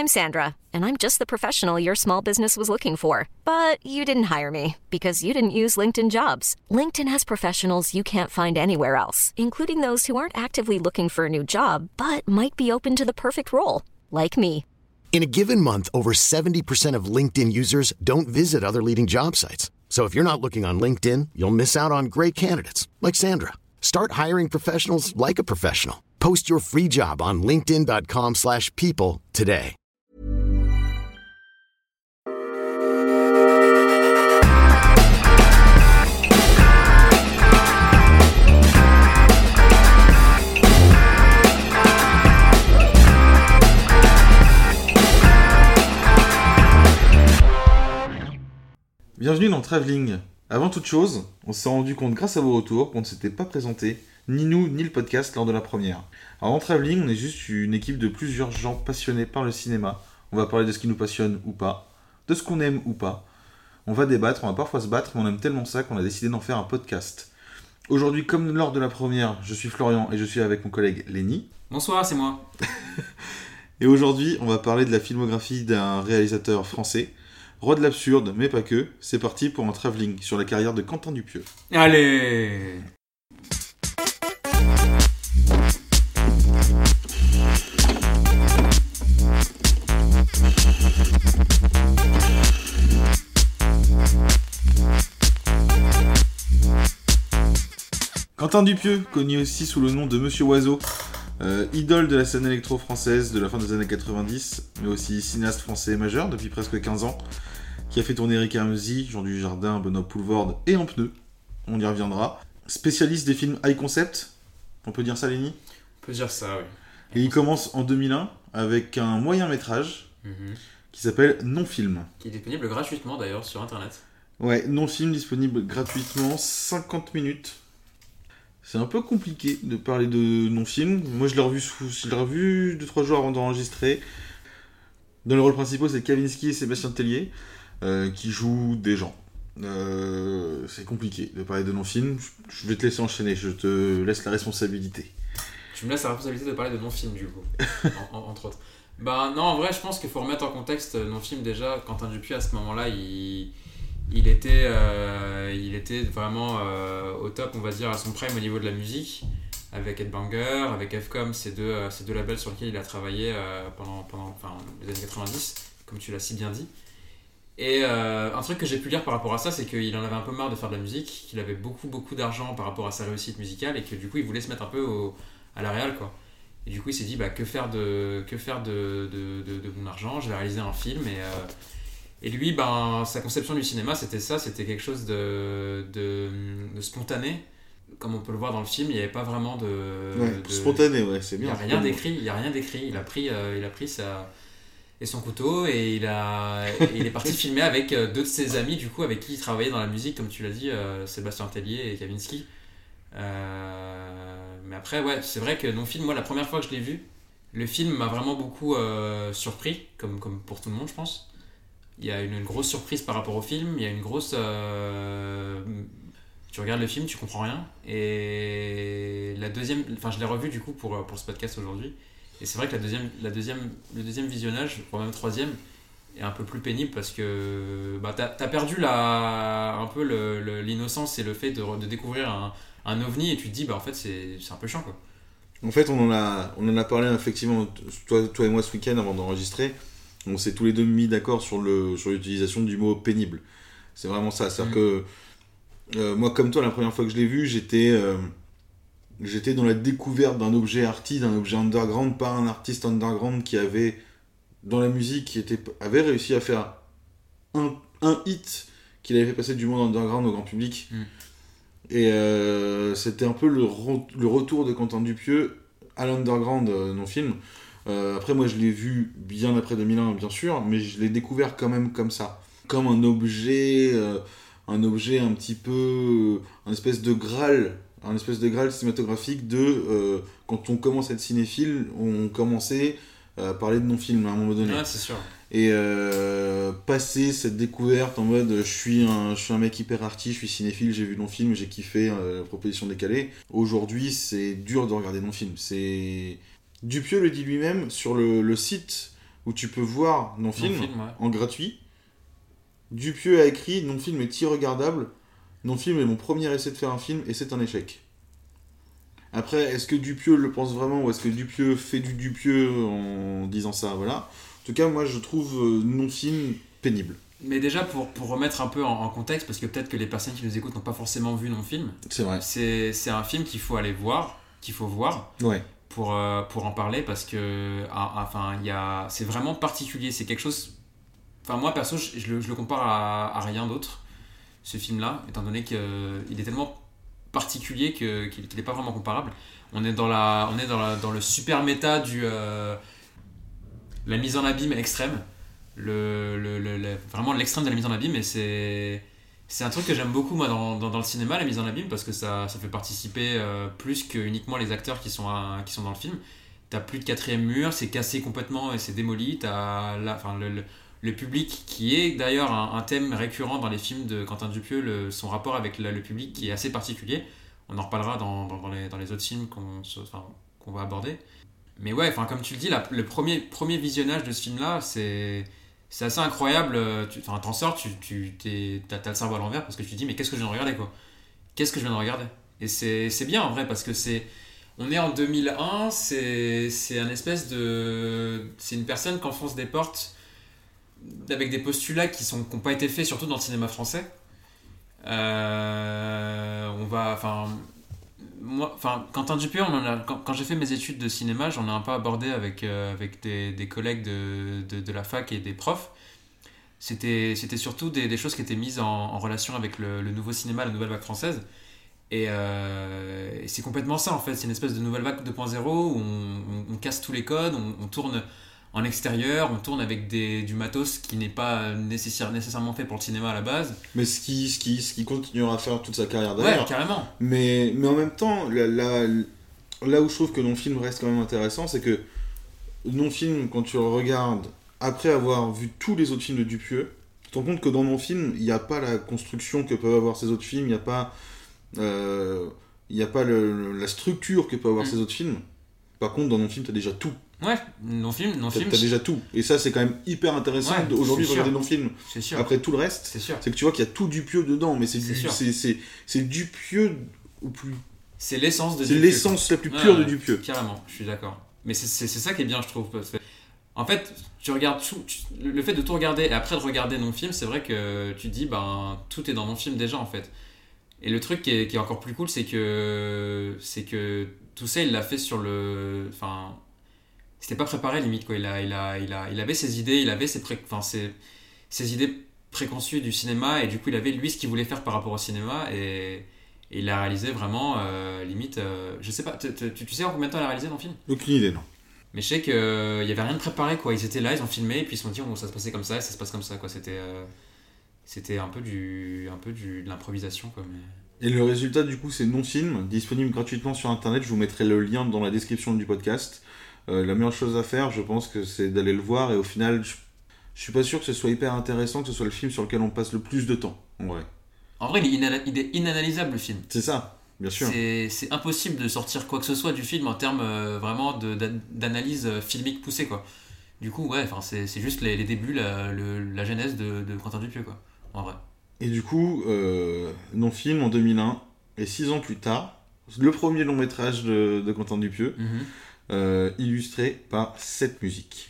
I'm Sandra, and I'm just the professional your small business was looking for. But you didn't hire me because you didn't use LinkedIn Jobs. LinkedIn has professionals you can't find anywhere else, including those who aren't actively looking for a new job, but might be open to the perfect role, like me. In a given month, over 70% of LinkedIn users don't visit other leading job sites. So if you're not looking on LinkedIn, you'll miss out on great candidates like Sandra. Start hiring professionals like a professional. Post your free job on linkedin.com/people today. Bienvenue dans Travelling. Avant toute chose, on s'est rendu compte grâce à vos retours qu'on ne s'était pas présenté, ni nous ni le podcast lors de la première. Alors dans Travelling, on est juste une équipe de plusieurs gens passionnés par le cinéma. On va parler de ce qui nous passionne ou pas, de ce qu'on aime ou pas. On va débattre, on va parfois se battre, mais on aime tellement ça qu'on a décidé d'en faire un podcast. Aujourd'hui, comme lors de la première, je suis Florian et je suis avec mon collègue Lenny. Bonsoir, c'est moi. Et aujourd'hui, on va parler de la filmographie d'un réalisateur français. Roi de l'absurde, mais pas que, c'est parti pour un travelling sur la carrière de Quentin Dupieux. Allez! Quentin Dupieux, connu aussi sous le nom de Monsieur Oiseau, idole de la scène électro-française de la fin des années 90, mais aussi cinéaste français majeur depuis presque 15 ans, qui a fait tourner Eric Ramsey, Jean Dujardin, Benoît Poelvoorde et En Pneus. On y reviendra. Spécialiste des films high concept, on peut dire ça, Lenny ? On peut dire ça, oui. Et il commence en 2001 avec un moyen métrage qui s'appelle Non-Film. Qui est disponible gratuitement d'ailleurs sur internet. Ouais, Non-Film disponible gratuitement, 50 minutes. C'est un peu compliqué de parler de Non-Film. Moi je l'ai revu 2-3 jours avant d'enregistrer. Dans les rôles principaux, c'est Kavinsky et Sébastien Tellier qui jouent des gens. C'est compliqué de parler de Non-Film. Je vais te laisser enchaîner, je te laisse la responsabilité. Tu me laisses la responsabilité de parler de non-film du coup, entre autres. Bah non, en vrai, je pense qu'il faut remettre en contexte non-film déjà. Quentin Dupieux à ce moment-là, il était vraiment au top, on va dire, à son prime au niveau de la musique, avec Headbanger, avec Fcom, ces deux labels sur lesquels il a travaillé pendant les années 90, comme tu l'as si bien dit. Et un truc que j'ai pu lire par rapport à ça, c'est qu'il en avait un peu marre de faire de la musique, qu'il avait beaucoup d'argent par rapport à sa réussite musicale, et que du coup il voulait se mettre un peu à la réal, quoi. Et du coup il s'est dit, bah, que faire de mon argent, je vais réaliser un film, et lui, ben, sa conception du cinéma, c'était ça, c'était quelque chose de spontané. Comme on peut le voir dans le film, il n'y avait pas vraiment spontané, ouais, c'est bien. Il n'y a rien d'écrit. Il a pris son couteau et il est parti filmer avec deux de ses amis, du coup, avec qui il travaillait dans la musique, comme tu l'as dit, Sébastien Tellier et Kavinsky. Mais après, ouais, c'est vrai que Non-Film, moi, la première fois que je l'ai vu, le film m'a vraiment beaucoup surpris, comme pour tout le monde, je pense. Il y a une grosse surprise par rapport au film, il y a une grosse... Tu regardes le film, tu comprends rien. Et la deuxième... Enfin, je l'ai revu du coup pour ce podcast aujourd'hui. Et c'est vrai que le deuxième visionnage, voire même le troisième, est un peu plus pénible parce que bah, t'as perdu un peu l'innocence et le fait de découvrir un ovni et tu te dis, bah en fait, c'est un peu chiant, quoi. En fait, on en a parlé effectivement, toi et moi, ce week-end avant d'enregistrer. On s'est tous les deux mis d'accord sur l'utilisation du mot pénible. C'est vraiment ça. C'est-à-dire que moi, comme toi, la première fois que je l'ai vu, j'étais dans la découverte d'un objet arty, d'un objet underground, pas un artiste underground qui avait, dans la musique, avait réussi à faire un hit qu'il avait fait passer du monde underground au grand public. Et c'était un peu le retour de Quentin Dupieux à l'underground Non-Film. Après, moi, je l'ai vu bien après 2001, bien sûr, mais je l'ai découvert quand même comme ça. Comme un objet un petit peu... un espèce de Graal cinématographique de... quand on commence à être cinéphile, on commençait à parler de non-film à un moment donné. Ouais, c'est sûr. Et passer cette découverte en mode je suis un mec hyper arty, je suis cinéphile, j'ai vu non-film, j'ai kiffé Proposition décalée. Aujourd'hui, c'est dur de regarder non-film. Dupieux le dit lui-même sur le site où tu peux voir Non-Film ouais. en gratuit. Dupieux a écrit « Non-Film est irregardable. Non-Film est mon premier essai de faire un film et c'est un échec. » Après, est-ce que Dupieux le pense vraiment ou est-ce que Dupieux fait du Dupieux en disant ça? Voilà. En tout cas, moi, je trouve Non-Film pénible. Mais déjà, pour remettre un peu en contexte, parce que peut-être que les personnes qui nous écoutent n'ont pas forcément vu Non-Film. C'est vrai. C'est un film qu'il faut aller voir, qu'il faut voir. Ouais. Pour en parler, parce que c'est vraiment particulier. C'est quelque chose... Enfin, moi, perso, je le compare à rien d'autre, ce film-là, étant donné qu'il est tellement particulier qu'il n'est pas vraiment comparable. On est dans le super méta du la mise en abîme extrême, vraiment l'extrême de la mise en abîme, et c'est un truc que j'aime beaucoup moi dans le cinéma, la mise en abîme, parce que ça fait participer plus que uniquement les acteurs qui sont dans le film. T'as plus de quatrième mur, c'est cassé complètement et c'est démoli. T'as le public, qui est d'ailleurs un thème récurrent dans les films de Quentin Dupieux, son rapport avec le public qui est assez particulier. On en reparlera dans les autres films qu'on va aborder. Mais ouais, comme tu le dis, le premier visionnage de ce film-là, c'est assez incroyable. T'en sors, t'as le cerveau à l'envers parce que tu te dis, mais qu'est-ce que je viens de regarder, quoi? Qu'est-ce que je viens de regarder? Et c'est bien en vrai, parce que on est en 2001, c'est un espèce de... C'est une personne qui enfonce des portes avec des postulats qui n'ont pas été faits, surtout dans le cinéma français. Quentin Dupieux, quand j'ai fait mes études de cinéma, j'en ai un peu abordé avec des collègues de la fac et des profs. C'était surtout des choses qui étaient mises en relation avec le nouveau cinéma, la nouvelle vague française. Et c'est complètement ça en fait, c'est une espèce de nouvelle vague 2.0 où on casse tous les codes, on tourne en extérieur, on tourne avec du matos qui n'est pas nécessairement fait pour le cinéma à la base. Mais ce qui continuera à faire toute sa carrière derrière. Ouais, carrément. Mais en même temps, là où je trouve que Non-Film reste quand même intéressant, c'est que Non-Film, quand tu le regardes, après avoir vu tous les autres films de Dupieux, tu te rends compte que dans Non-Film, il n'y a pas la construction que peuvent avoir ces autres films, il n'y a pas, la structure que peuvent avoir ces autres films. Par contre, dans Non-Film, tu as déjà tout. Ouais, non-film. T'as déjà tout. Et ça, c'est quand même hyper intéressant aujourd'hui de regarder Non-Film. C'est sûr. Après tout le reste, c'est que tu vois qu'il y a tout Dupieux dedans, mais c'est Dupieux au plus. C'est l'essence de Dupieux. C'est l'essence la plus pure de Dupieux. Carrément, je suis d'accord. Mais c'est ça qui est bien, je trouve. Parce que, en fait, tu regardes tout, le fait de tout regarder et après de regarder Non-Film, c'est vrai que tu te dis, tout est dans Non-Film déjà, en fait. Et le truc qui est encore plus cool, c'est que tout ça, il l'a fait sur le. Enfin. C'était pas préparé limite, quoi. Il avait ses idées, il avait ses idées préconçues du cinéma, et du coup il avait lui ce qu'il voulait faire par rapport au cinéma, et il l'a réalisé vraiment limite. Je sais pas, tu sais en combien de temps il a réalisé dans le film? Aucune idée, non. Mais je sais qu'il y avait rien de préparé, quoi. Ils étaient là, ils ont filmé, et puis ils se sont dit ça se passait comme ça, et ça se passe comme ça, quoi. C'était un peu de l'improvisation, quoi. Mais... Et le résultat du coup c'est Non-Film, disponible gratuitement sur internet. Je vous mettrai le lien dans la description du podcast. La meilleure chose à faire, je pense que c'est d'aller le voir, et au final, je suis pas sûr que ce soit hyper intéressant, que ce soit le film sur lequel on passe le plus de temps, en vrai. En vrai, il est inanalysable, le film. C'est ça, bien sûr. C'est impossible de sortir quoi que ce soit du film en termes vraiment d'analyse filmique poussée, quoi. Du coup, ouais, c'est juste les débuts, la genèse de Quentin Dupieux, quoi, en vrai. Et du coup, Non-Film en 2001, et 6 ans plus tard, le premier long métrage de Quentin Dupieux, illustré par cette musique.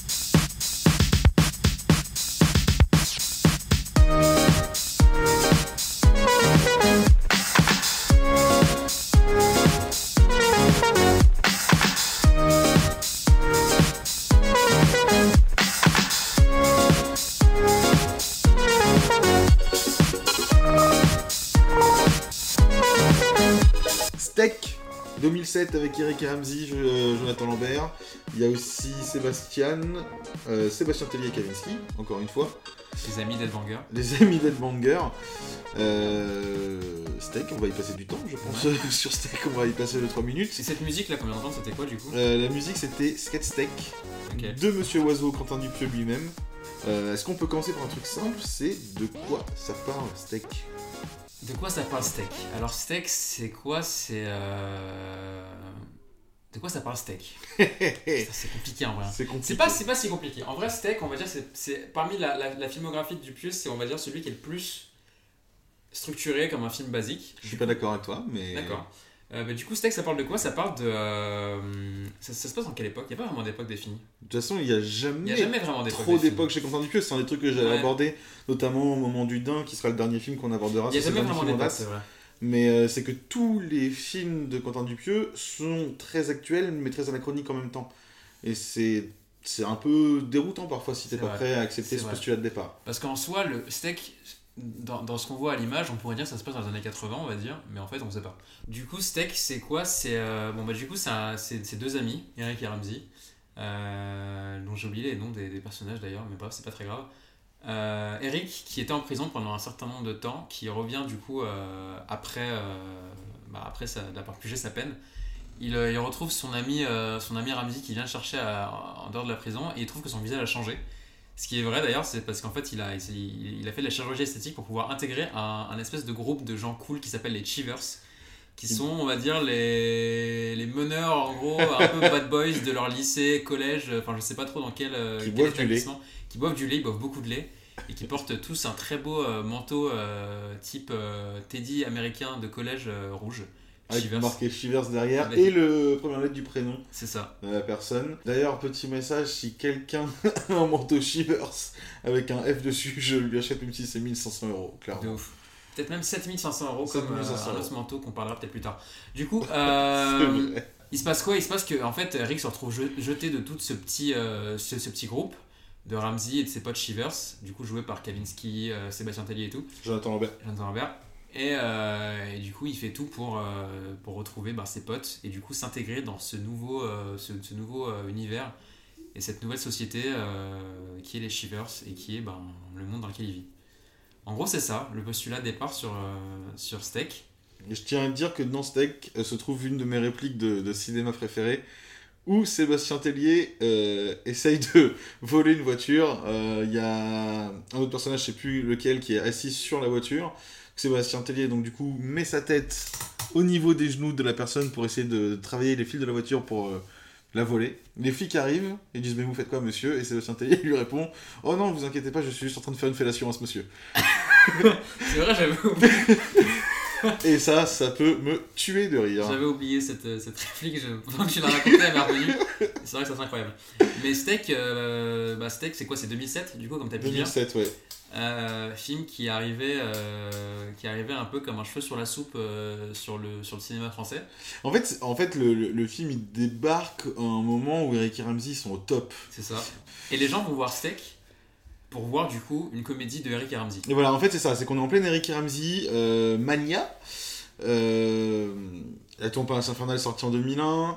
Steak 2007 avec Eric et Ramsey, Jonathan Lambert. Il y a aussi Sébastien Tellier et Kavinsky, encore une fois. Les amis d'Headbanger. Les amis d'Headbanger. Steak, on va y passer du temps, je pense. Ouais. Sur Steak, on va y passer 2-3 minutes. Et cette musique-là, combien de temps c'était quoi du coup? La musique, c'était Skate Steak, de Monsieur Oiseau, Quentin Dupieux lui-même. Est-ce qu'on peut commencer par un truc simple? C'est de quoi ça parle, Steak? De quoi ça parle, Steak? Alors Steak, c'est quoi? C'est De quoi ça parle steak? C'est compliqué en vrai. C'est compliqué. C'est pas si compliqué. En vrai, steak, on va dire, c'est parmi la filmographie de Dupieux, c'est on va dire celui qui est le plus structuré comme un film basique. Je suis pas d'accord avec toi, mais... D'accord. Du coup, steak, ça parle de quoi? Ça parle de... ça se passe dans quelle époque? Il n'y a pas vraiment d'époque définie. De toute façon, il n'y a jamais vraiment d'époque trop d'époques chez Quentin Dupieux. C'est un des trucs que j'avais abordé, notamment au moment du Dain, qui sera le dernier film qu'on abordera. Il n'y a jamais vraiment d'époque, c'est vrai. Mais c'est que tous les films de Quentin Dupieux sont très actuels, mais très anachroniques en même temps. Et c'est un peu déroutant parfois si t'es pas prêt à accepter ce postulat de départ. Parce qu'en soi, le steak, dans ce qu'on voit à l'image, on pourrait dire que ça se passe dans les années 80, on va dire, mais en fait, on ne sait pas. Du coup, steak, c'est quoi? C'est c'est deux amis, Eric et Ramsey, dont j'ai oublié les noms des personnages d'ailleurs, mais bref, c'est pas très grave. Eric, qui était en prison pendant un certain nombre de temps, qui revient du coup après d'avoir purgé sa peine, il retrouve son ami Ramsey qui vient le chercher en dehors de la prison, et il trouve que son visage a changé. Ce qui est vrai d'ailleurs, c'est parce qu'en fait il a fait de la chirurgie esthétique pour pouvoir intégrer un espèce de groupe de gens cool qui s'appelle les Cheevers, qui sont, on va dire, les meneurs en gros, un peu bad boys de leur lycée, collège, enfin je sais pas trop dans quel établissement, qui boivent du lait, ils boivent beaucoup de lait, et qui portent tous un très beau manteau type Teddy américain de collège rouge. Avec marqué Shivers derrière et le première lettre du prénom. C'est ça. De la personne. D'ailleurs, petit message, si quelqu'un a un manteau Shivers avec un F dessus, je lui achète même si c'est 1500 €, clairement. De ouf. Peut-être même 7500 € comme un autre manteau qu'on parlera peut-être plus tard. Du coup, il se passe quoi? Il se passe que en fait, Rick se retrouve jeté de tout ce petit groupe de Ramsey et de ses potes Shivers, du coup joué par Kavinsky, Sébastien Tellier et tout. Jonathan Lambert. Et du coup, il fait tout pour retrouver ses potes et du coup s'intégrer dans ce nouveau univers et cette nouvelle société qui est les Shivers et qui est le monde dans lequel il vit. En gros, c'est ça, le postulat de départ sur Steak. Et je tiens à dire que dans Steak se trouve une de mes répliques de cinéma préférées, où Sébastien Tellier essaye de voler une voiture. Il y a un autre personnage, je sais plus lequel, qui est assis sur la voiture. Sébastien Tellier, donc du coup, met sa tête au niveau des genoux de la personne pour essayer de travailler les fils de la voiture pour la voler. Les flics arrivent et disent « Mais vous faites quoi, monsieur ?» Et Sébastien Tellier lui répond « Oh non, vous inquiétez pas, je suis juste en train de faire une fellation à ce monsieur. » C'est vrai, j'avais oublié. Et ça peut me tuer de rire. J'avais oublié cette réplique, pendant que tu l'as racontée, elle m'est revenue. C'est vrai que ça, c'est incroyable. Mais Steak, c'est quoi? C'est 2007, du coup, comme t'as pu dire. 2007, ouais. Film qui arrivait un peu comme un cheveu sur la soupe sur le cinéma français. En fait le film il débarque à un moment où Eric et Ramsey sont au top. C'est ça. Et les gens vont voir Steak pour voir du coup une comédie de Eric et Ramsey. Et voilà, en fait c'est ça, c'est qu'on est en pleine Eric et Ramsey mania. La Tombe Infernale sortie en 2001.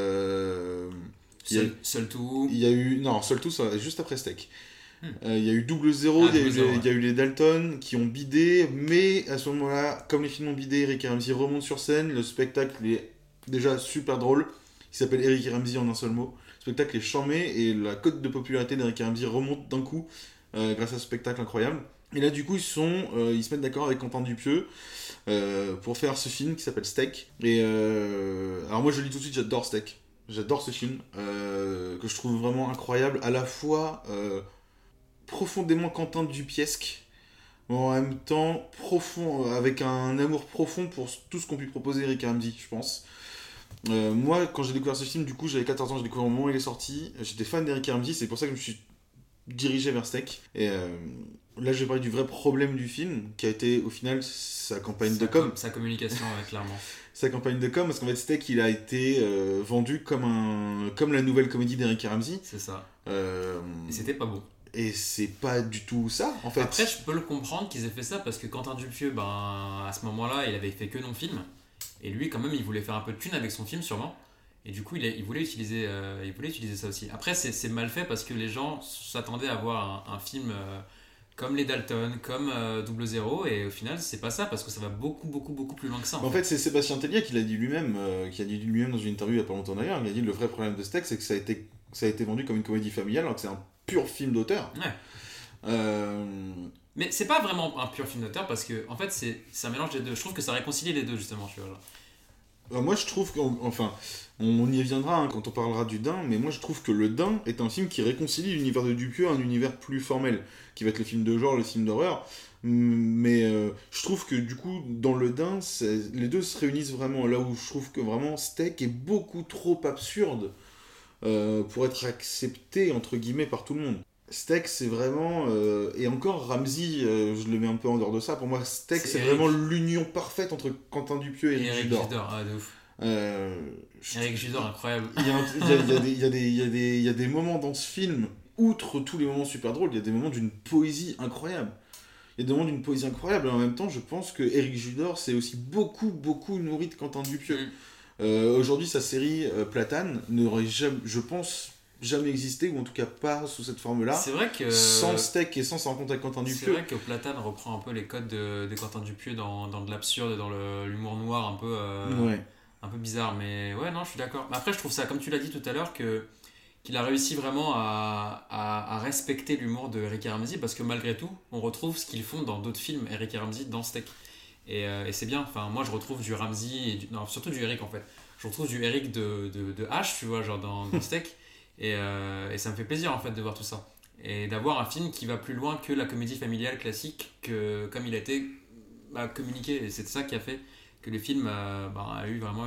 Seul Tout. Il y a eu Seul Tout, ça juste après Steak. Il y a eu Double Zéro, il y a eu les Dalton qui ont bidé, mais à ce moment-là, comme les films ont bidé, Eric et Ramsey remontent sur scène, le spectacle est déjà super drôle, il s'appelle Eric et Ramsey en un seul mot, le spectacle est charmé et la cote de popularité d'Eric et Ramsey remonte d'un coup grâce à ce spectacle incroyable. Et là du coup ils se mettent d'accord avec Quentin Dupieux pour faire ce film qui s'appelle Steak. Et alors moi je le dis tout de suite, j'adore Steak, j'adore ce film que je trouve vraiment incroyable, à la fois profondément Quentin Dupiesque, mais en même temps profond, avec un amour profond pour tout ce qu'ont pu proposer Eric et Ramsey, je pense. Moi, quand j'ai découvert ce film, du coup, j'avais 14 ans, j'ai découvert au moment où il est sorti, j'étais fan d'Eric et Ramsey, c'est pour ça que je me suis dirigé vers Steak. Et là, je vais parler du vrai problème du film, qui a été, au final, sa campagne de com. Sa communication, clairement. Sa campagne de com, parce qu'en fait, Steak, il a été vendu comme la nouvelle comédie d'Eric et Ramsey. C'est ça. Et c'était pas bon. Et c'est pas du tout ça, en fait. Après, je peux le comprendre qu'ils aient fait ça, parce que Quentin Dupieux, à ce moment-là, il avait fait que non-film. Et lui, quand même, il voulait faire un peu de thune avec son film, sûrement. Et du coup, il voulait utiliser ça aussi. Après, c'est mal fait, parce que les gens s'attendaient à voir un film comme les Dalton, comme Double Zéro, et au final, c'est pas ça, parce que ça va beaucoup, beaucoup, beaucoup plus loin que ça. En fait, c'est Sébastien Tellier qui l'a dit lui-même, dans une interview il y a pas longtemps d'ailleurs. Il a dit le vrai problème de Steak, c'est que ça a été vendu comme une comédie familiale, alors que c'est un pur film d'auteur. Ouais. Mais c'est pas vraiment un pur film d'auteur, parce que en fait c'est un mélange des deux. Je trouve que ça réconcilie les deux, justement, tu vois. Moi, je trouve on y reviendra hein, quand on parlera du Dain, mais moi je trouve que le Dain est un film qui réconcilie l'univers de Dupieux à un univers plus formel, qui va être le film de genre, le film d'horreur. Mais je trouve que du coup, dans le Dain, les deux se réunissent vraiment. Là où je trouve que vraiment Steak est beaucoup trop absurde pour être accepté, entre guillemets, par tout le monde. Steak, c'est vraiment... et encore, Ramsey, je le mets un peu en dehors de ça. Pour moi, Steak, c'est vraiment l'union parfaite entre Quentin Dupieux et Éric Judor. De ouf. Éric Judor, incroyable. Il y a des moments dans ce film, outre tous les moments super drôles, il y a des moments d'une poésie incroyable. Et en même temps, je pense que Éric Judor s'est aussi beaucoup nourri de Quentin Dupieux. Aujourd'hui, sa série Platane n'aurait jamais, je pense, jamais existé, ou en tout cas pas sous cette forme-là. C'est vrai que... Sans Steak et sans se rencontrer avec Quentin Dupieux. C'est vrai que Platane reprend un peu les codes de Quentin Dupieux dans de l'absurde et dans l'humour noir un peu... un peu bizarre, mais ouais, non, je suis d'accord. Mais après, je trouve ça, comme tu l'as dit tout à l'heure, qu'il a réussi vraiment à respecter l'humour de Eric et Ramsey, parce que malgré tout, on retrouve ce qu'ils font dans d'autres films, Eric et Ramsey, dans Steak. Et c'est bien, enfin, moi je retrouve du Ramsey, non, surtout du Eric en fait. Je retrouve du Eric de H, tu vois, genre dans Steak, et ça me fait plaisir en fait de voir tout ça. Et d'avoir un film qui va plus loin que la comédie familiale classique, comme il a été communiqué, et c'est ça qui a fait que le film a eu vraiment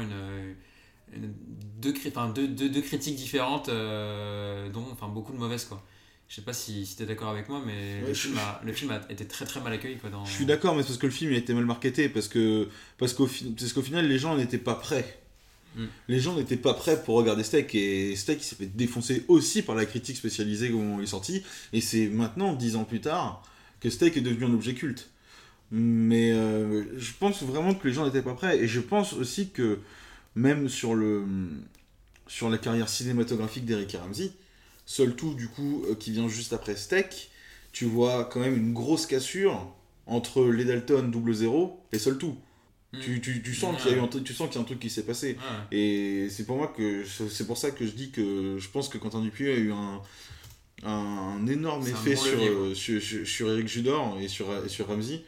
deux critiques différentes, dont beaucoup de mauvaises, quoi. Je sais pas si tu es d'accord avec moi, mais le film a été très très mal accueilli, quoi, Je suis d'accord, mais c'est parce que le film a été mal marketé, parce qu'au final les gens n'étaient pas prêts. Les gens n'étaient pas prêts pour regarder Steak, et Steak il s'est fait défoncer aussi par la critique spécialisée au moment où il est sorti, et c'est maintenant, 10 ans plus tard, que Steak est devenu un objet culte. Mais je pense vraiment que les gens n'étaient pas prêts, et je pense aussi que même sur la carrière cinématographique d'Eric et Ramsey, Seul Tout du coup qui vient juste après Steak, tu vois quand même une grosse cassure entre Les Dalton 00 et Seul Tout. Tu sens qu'il y a un truc qui s'est passé. Et c'est pour ça que je dis que je pense que Quentin Dupieux a eu un énorme effet sur Éric Judor et sur Ramsey.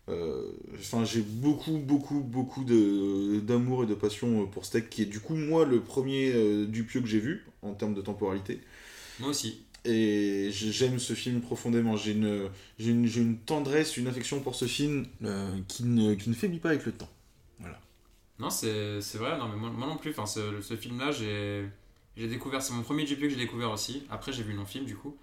J'ai beaucoup d'amour et de passion pour Steak, qui est du coup moi le premier Dupieux que j'ai vu en termes de temporalité. Moi aussi. Et j'aime ce film profondément. J'ai une tendresse, une affection pour ce film qui ne faiblit pas avec le temps. Voilà. Non, c'est vrai. Non, mais moi non plus. Enfin, ce film-là, j'ai découvert. C'est mon premier Dupieux que j'ai découvert aussi. Après, j'ai vu le non-film du coup.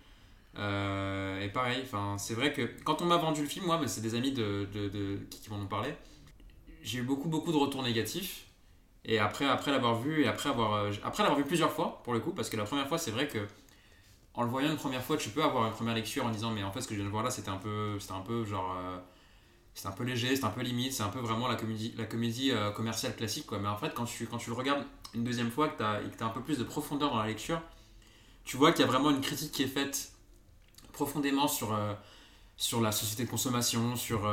Et pareil. Enfin, c'est vrai que quand on m'a vendu le film, moi, mais c'est des amis qui m'en ont parlé. J'ai eu beaucoup de retours négatifs. Et après l'avoir vu, et après l'avoir vu plusieurs fois pour le coup, parce que la première fois, c'est vrai que en le voyant une première fois, tu peux avoir une première lecture en disant mais en fait ce que je viens de voir là c'était un peu genre c'était un peu léger, c'était un peu limite, c'est un peu vraiment la comédie commerciale classique, quoi. Mais en fait quand tu le regardes une deuxième fois, que t'as un peu plus de profondeur dans la lecture, tu vois qu'il y a vraiment une critique qui est faite profondément sur la société de consommation, sur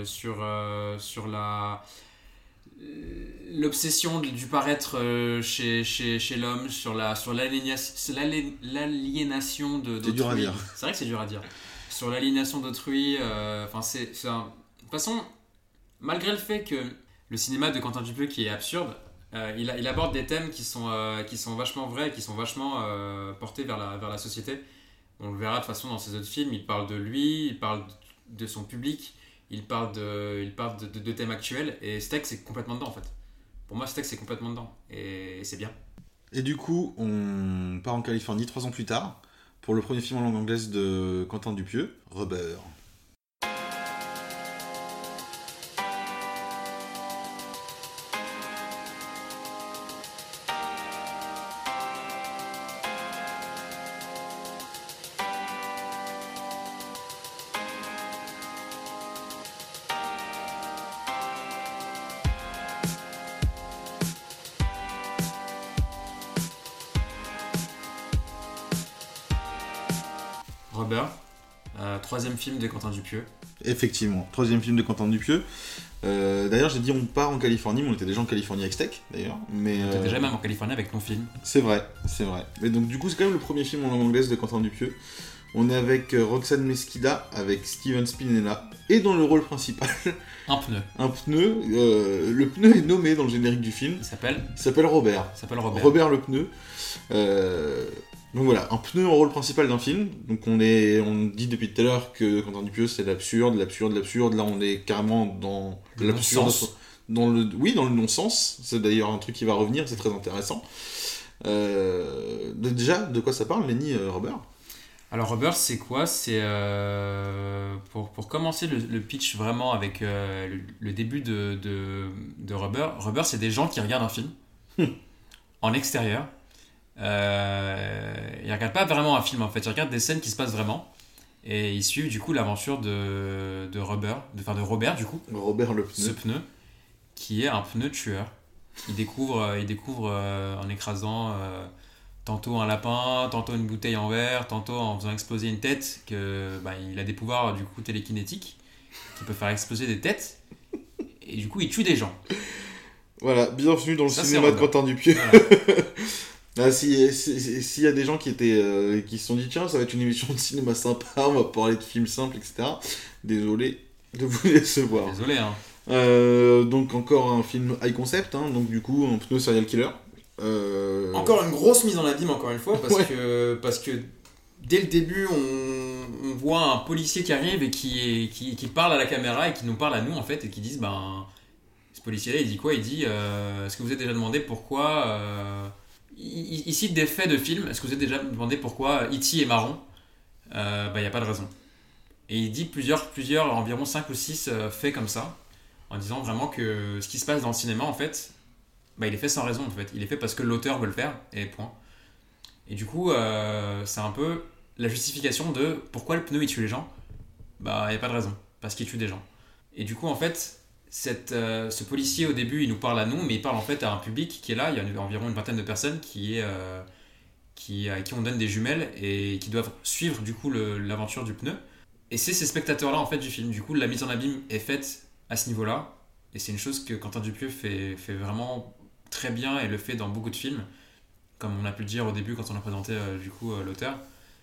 l'obsession du paraître chez l'homme, sur l'aliénation d'autrui. C'est dur à dire. C'est vrai que c'est dur à dire. Sur l'aliénation d'autrui. De toute façon, malgré le fait que le cinéma de Quentin Dupieux qui est absurde, il aborde des thèmes qui sont vachement vrais, qui sont vachement portés vers la société. On le verra de toute façon dans ses autres films. Il parle de lui, il parle de son public. Il parle de thèmes actuels, et Steak c'est complètement dedans en fait. Pour moi Steak c'est complètement dedans, et c'est bien. Et du coup on part en Californie 3 ans plus tard pour le premier film en langue anglaise de Quentin Dupieux, Rubber. Rubber, troisième film de Quentin Dupieux. Effectivement, troisième film de Quentin Dupieux. D'ailleurs, j'ai dit on part en Californie, mais on était déjà en Californie avec Steak, d'ailleurs. On était déjà même en Californie avec mon film. C'est vrai. Mais donc, du coup, c'est quand même le premier film en langue anglaise de Quentin Dupieux. On est avec Roxane Mesquida, avec Steven Spinella, et dans le rôle principal, Un pneu. un pneu. Le pneu est nommé dans le générique du film. Il s'appelle Robert. Robert. Robert le pneu. Donc voilà, un pneu en rôle principal d'un film. Donc on dit depuis tout à l'heure que Quentin Dupieux c'est l'absurde. Là on est carrément dans l'absurde. Non-sens. Dans le non-sens. C'est d'ailleurs un truc qui va revenir, c'est très intéressant. Déjà, de quoi ça parle, Lenny, Robert ? Alors Rubber, c'est quoi ? C'est pour commencer le pitch vraiment avec le début de Rubber. Rubber, c'est des gens qui regardent un film en extérieur. Ils regardent pas vraiment un film en fait, ils regardent des scènes qui se passent vraiment et ils suivent du coup l'aventure de Robert du coup. Robert le pneu. Ce pneu qui est un pneu tueur. Il découvre en écrasant tantôt un lapin, tantôt une bouteille en verre, tantôt en faisant exploser une tête, il a des pouvoirs du coup télékinétiques qui peuvent faire exploser des têtes et du coup il tue des gens. Voilà, bienvenue dans le Ça, cinéma de Quentin Dupieux. Voilà. S'il y a des gens qui se sont dit tiens ça va être une émission de cinéma sympa, on va parler de films simples, etc. Désolé de vous décevoir. Désolé hein. Donc encore un film high concept, hein, donc du coup un pneu serial killer. Encore une grosse mise en abîme encore une fois parce Ouais. que dès le début on voit un policier qui arrive et qui parle à la caméra et qui nous parle à nous en fait et qui disent ce policier là il dit quoi ? Il dit est-ce que vous êtes déjà demandé pourquoi il cite des faits de film. Est-ce que vous êtes déjà demandé pourquoi E.T. est marron ? Il n'y a pas de raison. Et il dit plusieurs environ 5 ou 6 faits comme ça en disant vraiment que ce qui se passe dans le cinéma en fait il est fait sans raison en fait, il est fait parce que l'auteur veut le faire et point. Et du coup c'est un peu la justification de pourquoi le pneu il tue les gens. Il n'y a pas de raison, parce qu'il tue des gens. Et du coup en fait ce policier au début il nous parle à nous mais il parle en fait à un public qui est là, il y a environ une vingtaine de personnes à qui on donne des jumelles et qui doivent suivre du coup l'aventure du pneu. Et c'est ces spectateurs là en fait du film, du coup la mise en abîme est faite à ce niveau là et c'est une chose que Quentin Dupieux fait vraiment très bien et le fait dans beaucoup de films, comme on a pu le dire au début quand on a présenté l'auteur.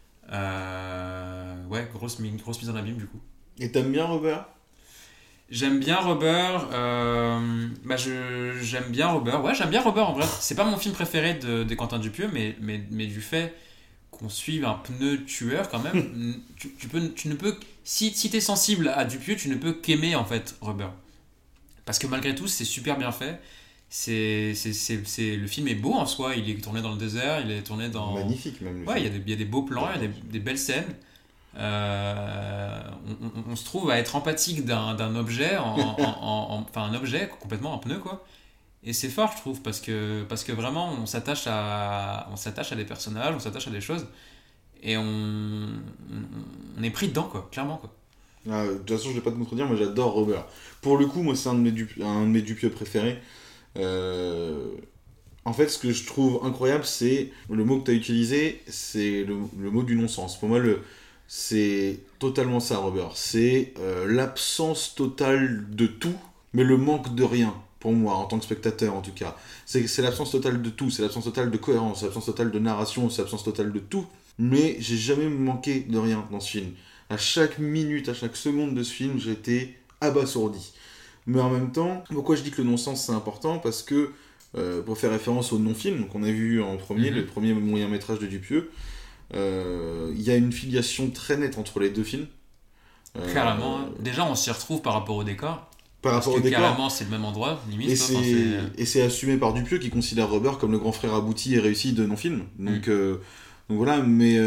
Grosse mise en abîme du coup. Et t'aimes bien Robert ? J'aime bien Rubber. J'aime bien Rubber. Ouais, j'aime bien Rubber en vrai. C'est pas mon film préféré de Quentin Dupieux, mais du fait qu'on suive un pneu tueur quand même, tu ne peux. Si t'es sensible à Dupieux, tu ne peux qu'aimer en fait Rubber. Parce que malgré tout, c'est super bien fait. Le film est beau en soi. Il est tourné dans le désert. Il est tourné dans. Magnifique même. Ouais, il y a des beaux plans, il y a des belles scènes. On se trouve à être empathique d'un objet, un objet complètement un pneu quoi. Et c'est fort je trouve parce que vraiment on s'attache à des personnages, on s'attache à des choses et on est pris dedans quoi, clairement quoi. De toute façon je vais pas te contredire, moi j'adore Robert. Pour le coup moi c'est un de mes Dupieux préférés. En fait, ce que je trouve incroyable, c'est le mot que tu as utilisé, c'est le mot du non-sens. Pour moi, c'est totalement ça, Robert. C'est l'absence totale de tout, mais le manque de rien, pour moi, en tant que spectateur en tout cas. C'est l'absence totale de tout, c'est l'absence totale de cohérence, c'est l'absence totale de narration, c'est l'absence totale de tout. Mais j'ai jamais manqué de rien dans ce film. À chaque minute, à chaque seconde de ce film, j'ai été abasourdi. Mais en même temps, pourquoi je dis que le non-sens c'est important ? Parce que, pour faire référence au non-film qu'on a vu en premier, le premier moyen-métrage de Dupieux, il y a une filiation très nette entre les deux films. Clairement, déjà on s'y retrouve par rapport au décor. Par rapport au décor. Carrément c'est le même endroit, limite. Et c'est assumé par Dupieux qui considère Rubber comme le grand frère abouti et réussi de non-film. Donc voilà, mais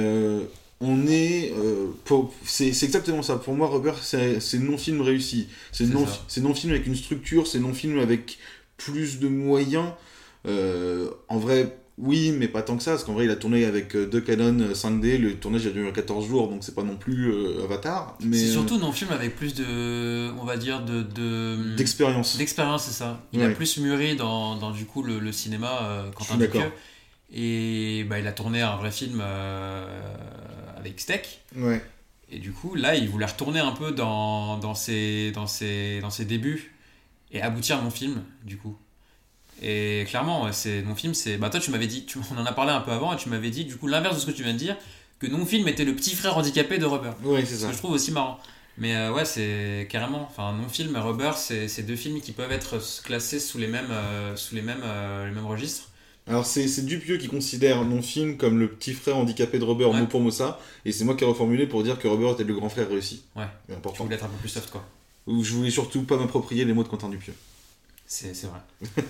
c'est exactement ça. Pour moi, Rubber, c'est non-film réussi. C'est non-film avec une structure, c'est non-film avec plus de moyens. En vrai, oui, mais pas tant que ça, parce qu'en vrai, il a tourné avec deux Canon 5D, le tournage a duré 14 jours, donc c'est pas non plus Avatar. Mais c'est surtout non-film avec plus de, on va dire, d'expérience. D'expérience, c'est ça. Il a plus mûri dans du coup le cinéma Quentin Dupieux. Et il a tourné un vrai film avec Steak. Ouais. Et du coup, là, il voulait retourner un peu dans ses débuts et aboutir à mon film, du coup. Et clairement, mon film, c'est... toi, tu m'avais dit... on en a parlé un peu avant, et tu m'avais dit, du coup, l'inverse de ce que tu viens de dire. que Non-Film était le petit frère handicapé de Rubber. Ouais, c'est Ce ça. que je trouve aussi marrant. Mais ouais, c'est carrément. Enfin, Non-Film et Rubber, c'est deux films qui peuvent être classés sous les mêmes registres. Alors c'est Dupieux qui considère Non-Film comme le petit frère handicapé de Rubber, Ouais. mot pour mot ça, et c'est moi qui ai reformulé pour dire que Rubber était le grand frère réussi. Ouais. C'est Je important. voulais être un peu plus soft, quoi. Je voulais surtout pas m'approprier les mots de Quentin Dupieux. C'est vrai.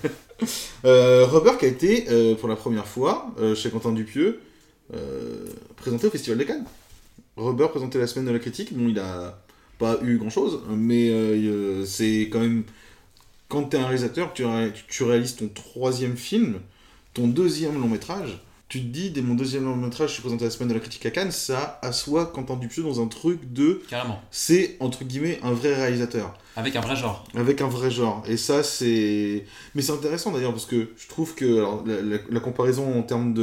Rubber qui a été, pour la première fois, chez Quentin Dupieux, présenté au Festival de Cannes. Rubber présenté la semaine de la critique, bon il a pas eu grand chose, mais c'est quand même, quand t'es un réalisateur, tu réalises ton 3e film, ton 2e long métrage, tu te dis, dès mon 2e long métrage, je suis présenté à la semaine de la critique à Cannes, ça assoit Quentin Dupieux dans un truc de... Carrément. C'est, entre guillemets, un vrai réalisateur. Avec un vrai genre. Avec un vrai genre. Et ça, c'est... Mais c'est intéressant d'ailleurs, parce que je trouve que alors, la comparaison en termes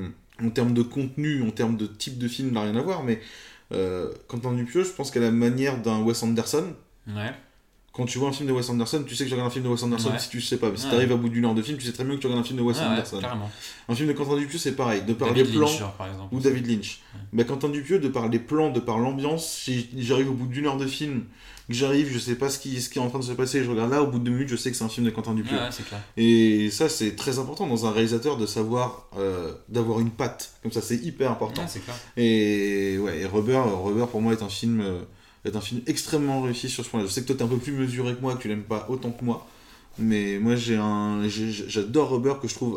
de contenu, en termes de type de film n'a rien à voir, mais Quentin Dupieux, je pense qu'à la manière d'un Wes Anderson, Ouais. quand tu vois un film de Wes Anderson, tu sais que tu regardes un film de Wes Anderson. Ouais. Si tu sais pas, mais si Ouais. t'arrives à bout d'une heure de film, tu sais très bien que tu regardes un film de Wes Anderson. Carrément. Un film de Quentin Dupieux, c'est pareil. De par David les plans... Lynch, genre, par exemple. Ou David Lynch. Mais Quentin Dupieux, de par les plans, de par l'ambiance, si j'arrive au bout d'une heure de film, que j'arrive, je sais pas ce qui est en train de se passer, je regarde là, au bout de 2 minutes, je sais que c'est un film de Quentin Dupieux. Ouais, c'est clair. Et ça, c'est très important dans un réalisateur de savoir, d'avoir une patte. Comme ça, c'est hyper important. Ouais, c'est clair. Et ouais, et Rubber pour moi est un film extrêmement réussi sur ce point-là. Je sais que toi t'es un peu plus mesuré que moi, que tu l'aimes pas autant que moi, mais moi j'adore Rubber, que je trouve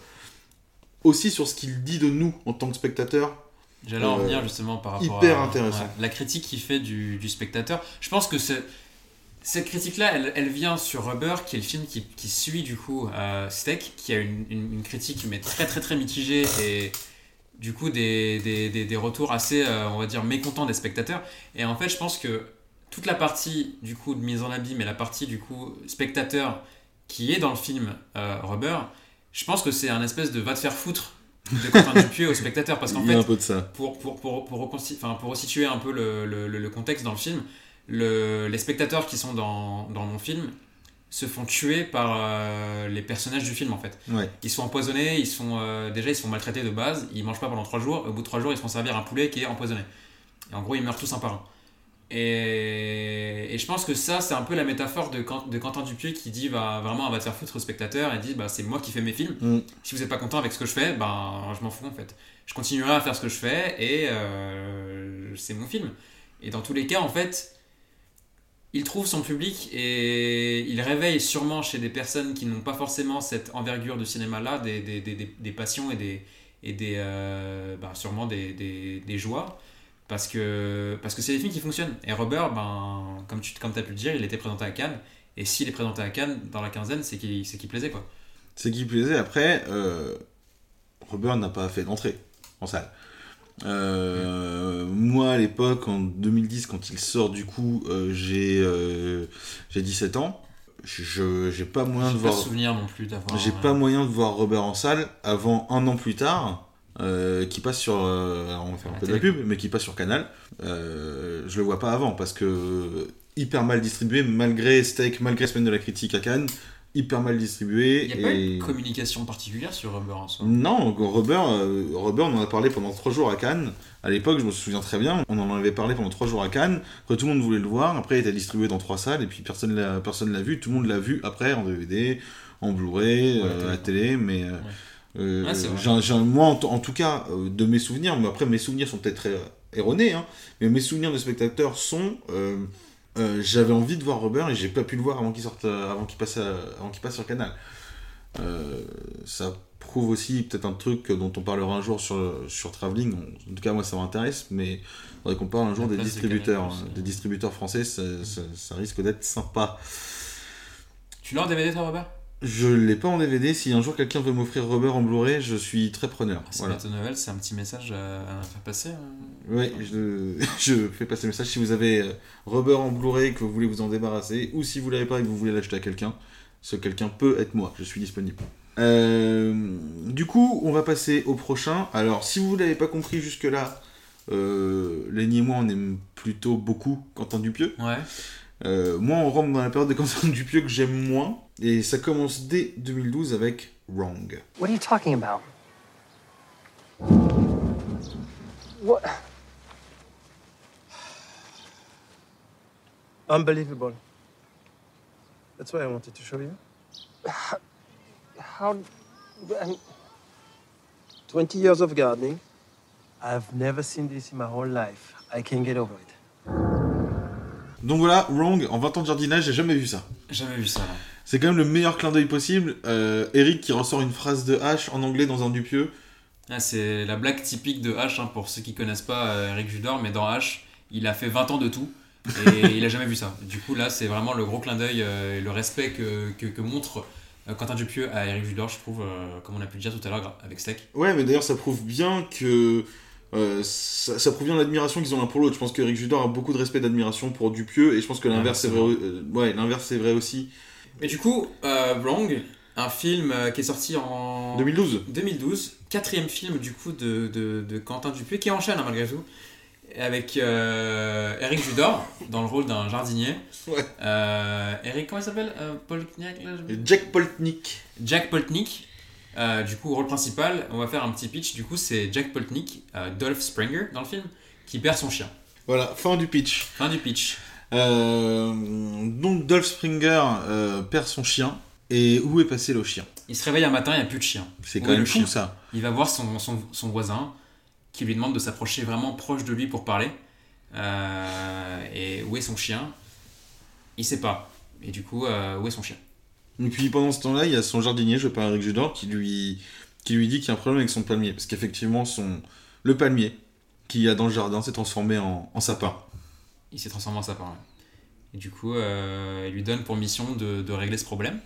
aussi sur ce qu'il dit de nous en tant que spectateurs. J'allais en venir justement par rapport hyper à intéressant. la critique qu'il fait du spectateur. Je pense que cette critique-là, elle vient sur Rubber, qui est le film qui suit du coup Steak, qui a une critique mais très très très mitigée et du coup des retours assez, on va dire, mécontents des spectateurs. Et en fait, je pense que toute la partie du coup de mise en abîme et la partie du coup spectateur qui est dans le film Rubber, je pense que c'est un espèce de va te faire foutre de Quentin Dupieux au spectateur, parce qu'en Il y a fait, un peu de ça. pour resituer un peu le contexte dans le film, les spectateurs qui sont dans mon film se font tuer par les personnages du film en fait. Ouais. Ils sont empoisonnés, ils sont maltraités de base, ils mangent pas pendant 3 jours, au bout de 3 jours ils se font servir un poulet qui est empoisonné. Et en gros ils meurent tous un par un. Et je pense que ça c'est un peu la métaphore de Quentin Dupieux qui dit vraiment va te faire foutre au spectateur et dit c'est moi qui fais mes films. Si vous n'êtes pas content avec ce que je fais, je m'en fous en fait. Je continuerai à faire ce que je fais et c'est mon film. Et dans tous les cas en fait, il trouve son public et il réveille sûrement chez des personnes qui n'ont pas forcément cette envergure de cinéma là des passions et sûrement des joies. Parce que c'est des films qui fonctionnent. Et Rubber, comme tu as pu le dire, il était présenté à Cannes. Et s'il est présenté à Cannes dans la quinzaine, c'est qu'il plaisait, quoi. C'est qu'il plaisait. Après, Rubber n'a pas fait d'entrée en salle. Moi, à l'époque, en 2010, quand il sort, du coup, j'ai 17 ans. J'ai pas moyen de voir... J'ai pas souvenir non plus d'avoir... J'ai pas moyen de voir Rubber en salle avant 1 an plus tard. Qui passe sur on va faire un peu de la pub, mais qui passe sur Canal. Je le vois pas avant parce que hyper mal distribué, malgré Steak, malgré Semaine de la critique à Cannes, hyper mal distribué. Il n'y a pas une communication particulière sur Rubber en soi. Non, Rubber, on en a parlé pendant 3 jours à Cannes. À l'époque, je me souviens très bien, on en avait parlé pendant 3 jours à Cannes. Après, tout le monde voulait le voir. Après, il était distribué dans 3 salles et puis personne l'a vu. Tout le monde l'a vu après en DVD, en Blu-ray, à la télé, mais. Moi en tout cas de mes souvenirs, mais après mes souvenirs sont peut-être erronés, hein, mais mes souvenirs de spectateurs sont j'avais envie de voir Rubber et j'ai pas pu le voir avant qu'il passe sur Canal. Ça prouve aussi peut-être un truc dont on parlera un jour sur Travelling. En tout cas moi ça m'intéresse, mais il faudrait qu'on parle un jour des distributeurs français. Ça risque d'être sympa. Tu l'as en DVD toi, Rubber ? Je l'ai pas en DVD. Si un jour quelqu'un veut m'offrir Rubber en Blu-ray, je suis très preneur. C'est bientôt Noël, c'est un petit message à faire passer. Oui, je fais passer le message. Si vous avez Rubber en Blu-ray et que vous voulez vous en débarrasser, ou si vous l'avez pas et que vous voulez l'acheter à quelqu'un, ce quelqu'un peut être moi. Je suis disponible. Du coup, on va passer au prochain. Alors, si vous l'avez pas compris jusque-là, Lenny et moi, on aime plutôt beaucoup Quentin Dupieux. Ouais. Moi, on rentre dans la période de Quentin Dupieux que j'aime moins. Et ça commence dès 2012 avec Wrong. What are you talking about? What? Unbelievable. That's why I wanted to show you. How? 20 years of gardening. I've never seen this in my whole life. I can't get over it. Donc voilà, Wrong, en 20 ans de jardinage, j'ai jamais vu ça. Jamais vu ça. Là. C'est quand même le meilleur clin d'œil possible. Eric qui ressort une phrase de H en anglais dans un Dupieux. Ah, c'est la blague typique de H, hein, pour ceux qui connaissent pas Eric Judor, mais dans H, il a fait 20 ans de tout et il a jamais vu ça. Du coup, là, c'est vraiment le gros clin d'œil et le respect que montre Quentin Dupieux à Eric Judor, je trouve, comme on a pu le dire tout à l'heure avec Steak. Ouais, mais d'ailleurs, ça prouve bien que. Ça prouve bien l'admiration qu'ils ont l'un pour l'autre. Je pense qu'Eric Judor a beaucoup de respect et d'admiration pour Dupieux et je pense que l'inverse est vrai. L'inverse est vrai aussi. Mais du coup, Wrong, un film qui est sorti en 2012, quatrième film du coup de Quentin Dupieux qui enchaîne, hein, malgré tout, avec Eric Judor dans le rôle d'un jardinier. Ouais. Eric, comment il s'appelle? Polniak, là, Jack Polniak. Jack Polniak. Du coup, rôle principal, on va faire un petit pitch. Du coup, c'est Jack Polniak, Dolph Springer dans le film, qui perd son chien. Voilà, fin du pitch. Donc Dolph Springer perd son chien. Et où est passé le chien? Il se réveille un matin, il n'y a plus de chien. C'est quand même fou ça. Il va voir son voisin qui lui demande de s'approcher vraiment proche de lui pour parler. Et où est son chien? Il sait pas. Et du coup, où est son chien? Et puis pendant ce temps-là, il y a son jardinier, joué par Eric Judor, qui lui dit qu'il y a un problème avec son palmier. Parce qu'effectivement, le palmier qu'il y a dans le jardin s'est transformé en sapin. Il s'est transformé en sapin, ouais. Et du coup, il lui donne pour mission de régler ce problème.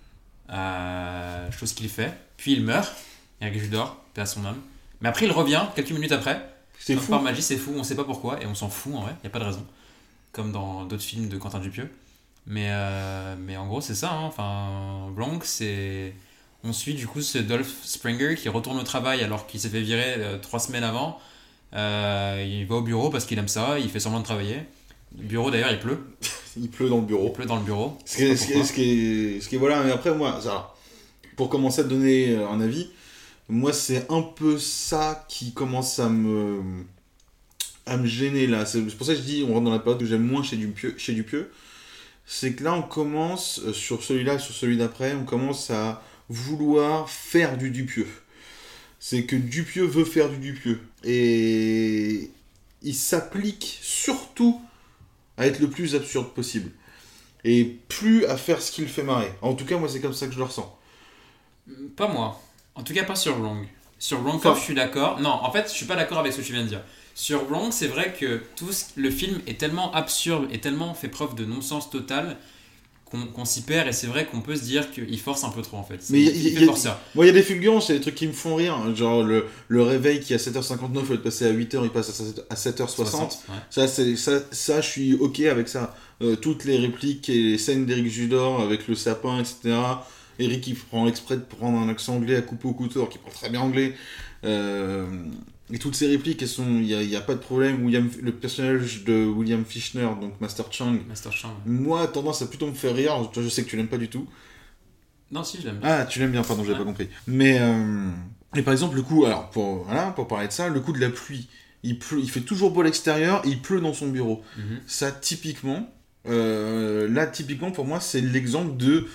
Chose qu'il fait. Puis il meurt. Eric Judor, paix à son âme. Mais après, il revient quelques minutes après. C'est fou. Par magie, c'est fou. On sait pas pourquoi. Et on s'en fout en vrai. Il n'y a pas de raison. Comme dans d'autres films de Quentin Dupieux. Mais en gros, c'est ça. Hein. Enfin, Wrong, c'est. On suit du coup ce Dolph Springer qui retourne au travail alors qu'il s'est fait virer 3 semaines avant. Il va au bureau parce qu'il aime ça. Il fait semblant de travailler. Le bureau d'ailleurs, il pleut. Il pleut dans le bureau. Ce qui est voilà, mais après moi, ça, pour commencer à te donner un avis, moi c'est un peu ça qui commence à me gêner là. C'est pour ça que je dis, on rentre dans la période que j'aime moins chez Dupieux. C'est que là on commence, sur celui-là, sur celui d'après, on commence à vouloir faire du Dupieux. C'est que Dupieux veut faire du Dupieux. Et il s'applique surtout à être le plus absurde possible. Et plus à faire ce qui le fait marrer. En tout cas, moi, c'est comme ça que je le ressens. Pas moi. En tout cas, pas sur Wrong. Sur Wrong, je suis d'accord. Non, en fait, je suis pas d'accord avec ce que tu viens de dire. Sur Wrong, c'est vrai que le film est tellement absurde et tellement fait preuve de non-sens total qu'on s'y perd, et c'est vrai qu'on peut se dire qu'il force un peu trop en fait. Mais il y a des fulgurances, il y a des trucs qui me font rire, genre le réveil qui est à 7h59 il va être passé à 8h, il passe à 7h60. Ouais. Ça, je suis ok avec ça. Toutes les répliques et les scènes d'Eric Judor avec le sapin, etc. Eric qui prend exprès de prendre un accent anglais à couper au couteau, qui parle très bien anglais. Et toutes ces répliques, il n'y a pas de problème. Le personnage de William Fichtner, donc Master Chang, moi, a tendance à plutôt me faire rire. Toi, je sais que tu l'aimes pas du tout. Non, si, je l'aime bien. Ah, tu l'aimes bien, pardon, j'avais pas compris. Mais, et par exemple, le coup, alors, pour parler de ça, le coup de la pluie, il fait toujours beau à l'extérieur, et il pleut dans son bureau. Mm-hmm. Ça, typiquement, pour moi, c'est l'exemple de...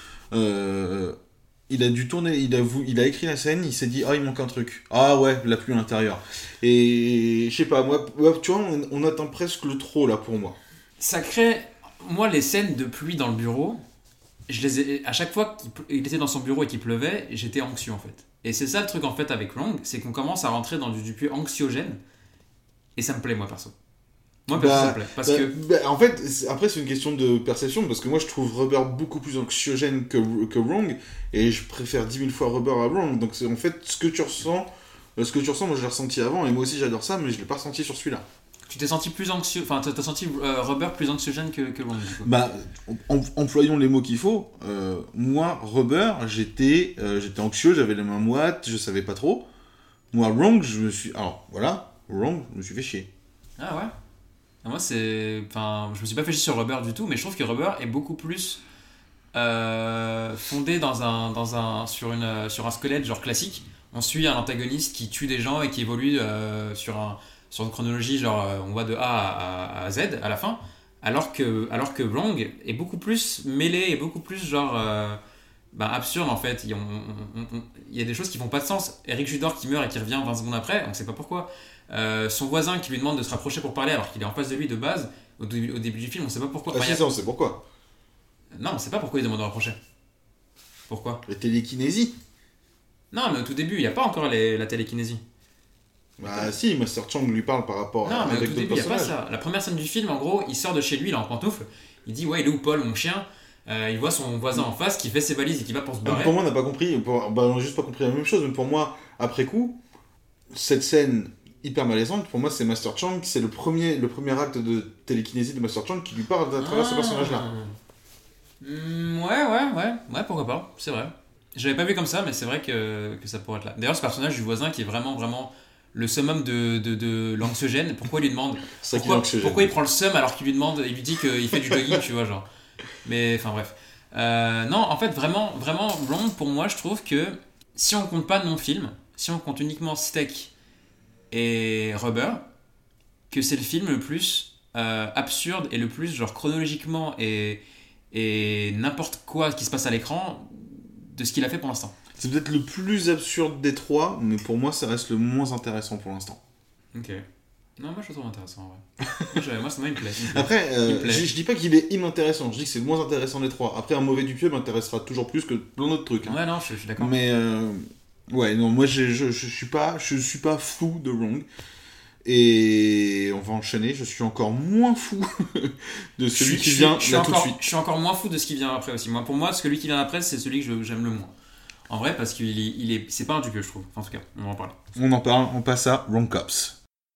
il a dû tourner, il a écrit la scène, il s'est dit il manque un truc. Ah ouais, la pluie à l'intérieur. Et je sais pas, moi, tu vois, on atteint presque le trop là pour moi. Ça crée, moi, les scènes de pluie dans le bureau, à chaque fois qu'il était dans son bureau et qu'il pleuvait, j'étais anxieux en fait. Et c'est ça le truc en fait avec Wrong, c'est qu'on commence à rentrer dans du Dupieux anxiogène, et ça me plaît moi perso. Moi, ça me plaît. Parce que... en fait, après, c'est une question de perception, parce que moi, je trouve Rubber beaucoup plus anxiogène que Wrong, et je préfère 10 000 fois Rubber à Wrong. Donc, en fait, ce que tu ressens, moi, je l'ai ressenti avant, et moi aussi, j'adore ça, mais je l'ai pas ressenti sur celui-là. Tu t'es senti plus anxieux, enfin, t'as senti Rubber plus anxiogène que Wrong, du coup. Bah, employons les mots qu'il faut. Moi, Rubber, j'étais anxieux, j'avais les mains moites, je savais pas trop. Moi, Wrong, Wrong, je me suis fait chier. Ah ouais? Moi, je me suis pas fait chier sur Rubber du tout, mais je trouve que Rubber est beaucoup plus fondé sur un squelette genre classique. On suit un antagoniste qui tue des gens et qui évolue sur sur une chronologie, genre on voit de A à Z à la fin, alors que Wrong est beaucoup plus mêlé et beaucoup plus genre absurde en fait. Il y a des choses qui font pas de sens. Eric Judor qui meurt et qui revient 20 secondes après, on sait pas pourquoi. Son voisin qui lui demande de se rapprocher pour parler alors qu'il est en face de lui de base, au début du film, on sait pas pourquoi. Si, ça, on sait pourquoi. Non, on sait pas pourquoi il demande de rapprocher. Pourquoi ? La télékinésie. Non, mais au tout début, il n'y a pas encore la télékinésie. Bah si, Master Chang lui parle par rapport à avec d'autres personnages. Non, mais au tout début, il n'y a pas ça. La première scène du film, en gros, il sort de chez lui, il est en pantoufle, il dit « Ouais, il est où Paul, mon chien ?» Il voit son voisin en face qui fait ses valises et qui va pour se barrer. Pour moi, on n'a pas compris, on n'a juste pas compris la même chose, mais pour moi, après coup, cette scène hyper malaisante, pour moi, c'est Master Chang, c'est le premier acte de télékinésie de Master Chang qui lui parle à travers ce personnage-là. Ouais, pourquoi pas, c'est vrai. J'avais pas vu comme ça, mais c'est vrai que ça pourrait être là. D'ailleurs, ce personnage du voisin qui est vraiment le summum de l'anxiogène, pourquoi il lui demande pourquoi il prend le seum alors qu'il lui demande, il lui dit qu'il fait du jogging, tu vois, genre. Mais enfin bref. Non, en fait, vraiment, Wrong, pour moi, je trouve que si on compte pas non-film, si on compte uniquement Steak et Rubber, que c'est le film le plus absurde et le plus, genre, chronologiquement et n'importe quoi qui se passe à l'écran de ce qu'il a fait pour l'instant. C'est peut-être le plus absurde des trois, mais pour moi, ça reste le moins intéressant pour l'instant. Ok. Non, moi je le trouve intéressant en vrai. Moi, ça il me plaît. Après, je dis pas qu'il est inintéressant, je dis que c'est le moins intéressant des trois. Après, un mauvais Dupieux m'intéressera toujours plus que plein d'autres trucs. Ouais, non, je suis d'accord. Mais, ouais, non, moi je suis pas fou de Wrong. Et on va enchaîner, je suis encore moins fou de celui qui vient là tout de suite. Je suis encore moins fou de ce qui vient après aussi. Pour moi, celui qui vient après, c'est celui que j'aime le moins. En vrai, parce qu'il c'est pas un Dupieux, je trouve. Enfin, en tout cas, on va en parler. On en parle, on passe à Wrong Cops.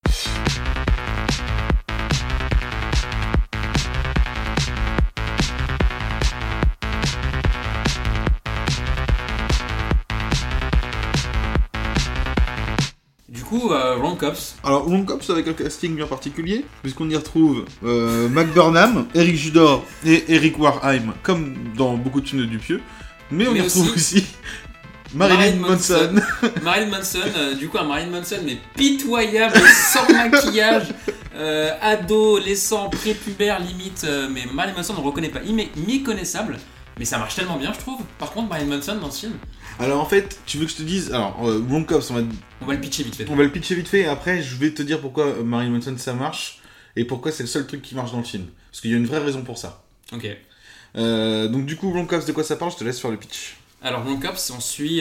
Wrong Cops. Alors, Wrong Cops avec un casting bien particulier, puisqu'on y retrouve Mac Burnham, Eric Judor et Eric Warheim, comme dans beaucoup de films de Dupieux, mais on y retrouve aussi Marilyn Manson. Marilyn Manson, du coup, un Marilyn Manson, mais pitoyable, sans maquillage, adolescent, prépubère limite, mais Marilyn Manson, on ne reconnaît pas, méconnaissable. Mais ça marche tellement bien, je trouve. Par contre, Marilyn Manson dans ce film. Alors en fait, tu veux que je te dise. Alors, Wrong Cops, on va le pitcher vite fait. On va le pitcher vite fait et après, je vais te dire pourquoi Marilyn Manson ça marche et pourquoi c'est le seul truc qui marche dans le film. Parce qu'il y a une vraie raison pour ça. Ok. Donc, du coup, Wrong Cops, de quoi ça parle ? Je te laisse faire le pitch. Alors, Wrong Cops, on suit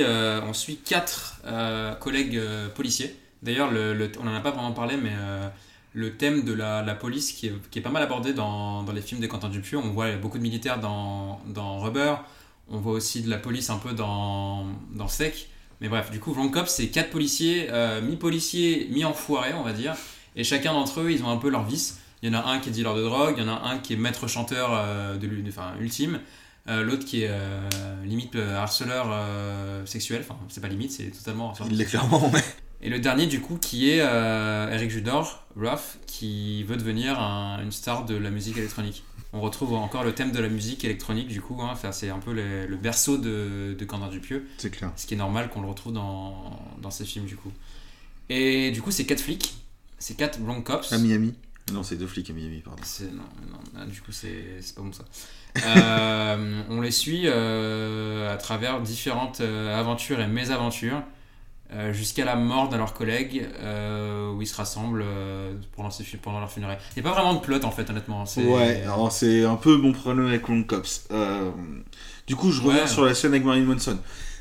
4 collègues policiers. D'ailleurs, on n'en a pas vraiment parlé, mais. Le thème de la police qui est pas mal abordé dans les films de Quentin Dupieux. On voit beaucoup de militaires dans Rubber, on voit aussi de la police un peu dans Sec. Mais bref, du coup, Wrong Cops, c'est 4 policiers, mi-policiers, mi-enfoirés, on va dire. Et chacun d'entre eux, ils ont un peu leur vice. Il y en a un qui est dealer de drogue, il y en a un qui est maître chanteur ultime, l'autre qui est limite harceleur sexuel. Enfin, c'est pas limite, c'est totalement harceleur. Il l'est clairement, ouais. Et le dernier, du coup, qui est Eric Judor, Ruff, qui veut devenir une star de la musique électronique. On retrouve encore le thème de la musique électronique, du coup. C'est un peu le berceau de Quentin Dupieux. C'est clair. Ce qui est normal qu'on le retrouve dans ces films, du coup. Et du coup, c'est 4 flics. C'est 4 Wrong Cops. À Miami. Non, c'est 2 flics à Miami, pardon. Non, du coup, c'est pas bon ça. On les suit à travers différentes aventures et mésaventures. Jusqu'à la mort de leurs collègues où ils se rassemblent pendant leur funérailles. Il n'y a pas vraiment de plot en fait, honnêtement. Ouais, alors c'est un peu mon problème avec Wrong Cops. Du coup, je reviens sur la scène avec Marilyn Manson.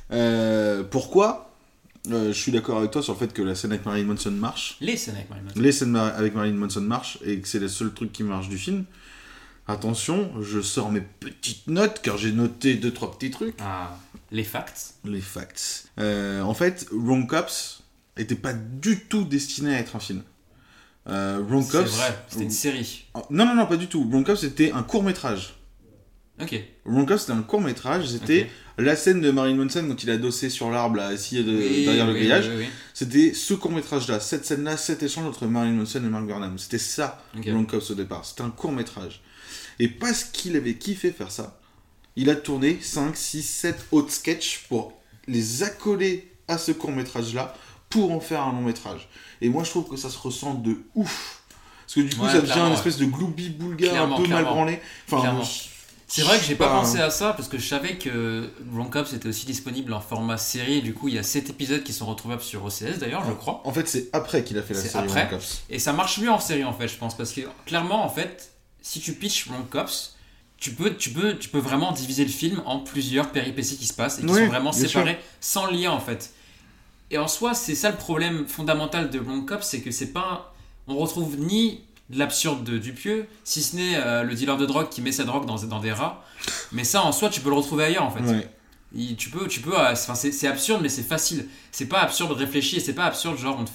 Pourquoi je suis d'accord avec toi sur le fait que la scène avec Marilyn Manson marche. Les scènes avec Marilyn Manson. Les scènes avec Marilyn Manson marchent et que c'est le seul truc qui marche du film. Attention, je sors mes petites notes car j'ai noté 2-3 petits trucs. Ah. Les facts. En fait, Wrong Cops était pas du tout destiné à être un film. Wrong Cops. C'est vrai, c'était une série. Non, pas du tout. Wrong Cops c'était un court-métrage. Ok. Wrong Cops c'était un court-métrage, c'était la scène de Marilyn Manson quand il a adossé sur l'arbre, là, assis derrière le grillage. Oui. C'était ce court-métrage-là, cette scène-là, cet échange entre Marilyn Manson et Mark Burnham. C'était ça, Wrong Cops au départ. C'était un court-métrage. Et parce qu'il avait kiffé faire ça, il a tourné 5, 6, 7 autres sketchs pour les accoler à ce court-métrage-là pour en faire un long métrage. Et moi, je trouve que ça se ressent de ouf. Parce que du coup, Ouais, ça devient clairement, une espèce de gloubi-boulga Clairement, un peu mal clairement. branlé. Enfin, Clairement. C'est vrai que j'ai pas pas pensé à ça parce que je savais que Wrong Cops était aussi disponible en format série. Et du coup, il y a 7 épisodes qui sont retrouvables sur OCS d'ailleurs, je crois. En fait, c'est après qu'il a fait la C'est série après. Wrong Cops. Et ça marche mieux en série en fait, je pense. Parce que clairement, en fait, si tu pitches Wrong Cops, tu peux vraiment diviser le film en plusieurs péripéties qui se passent et qui Oui, sont vraiment bien séparées sans lien en fait. Et en soi, c'est ça le problème fondamental de Wrong Cops, c'est que c'est pas. On retrouve ni de l'absurde de Dupieux, si ce n'est le dealer de drogue qui met sa drogue dans des rats. Mais ça, en soi, tu peux le retrouver ailleurs, en fait. Ouais. C'est absurde, mais c'est facile. C'est pas absurde réfléchi, et c'est pas absurde, genre, on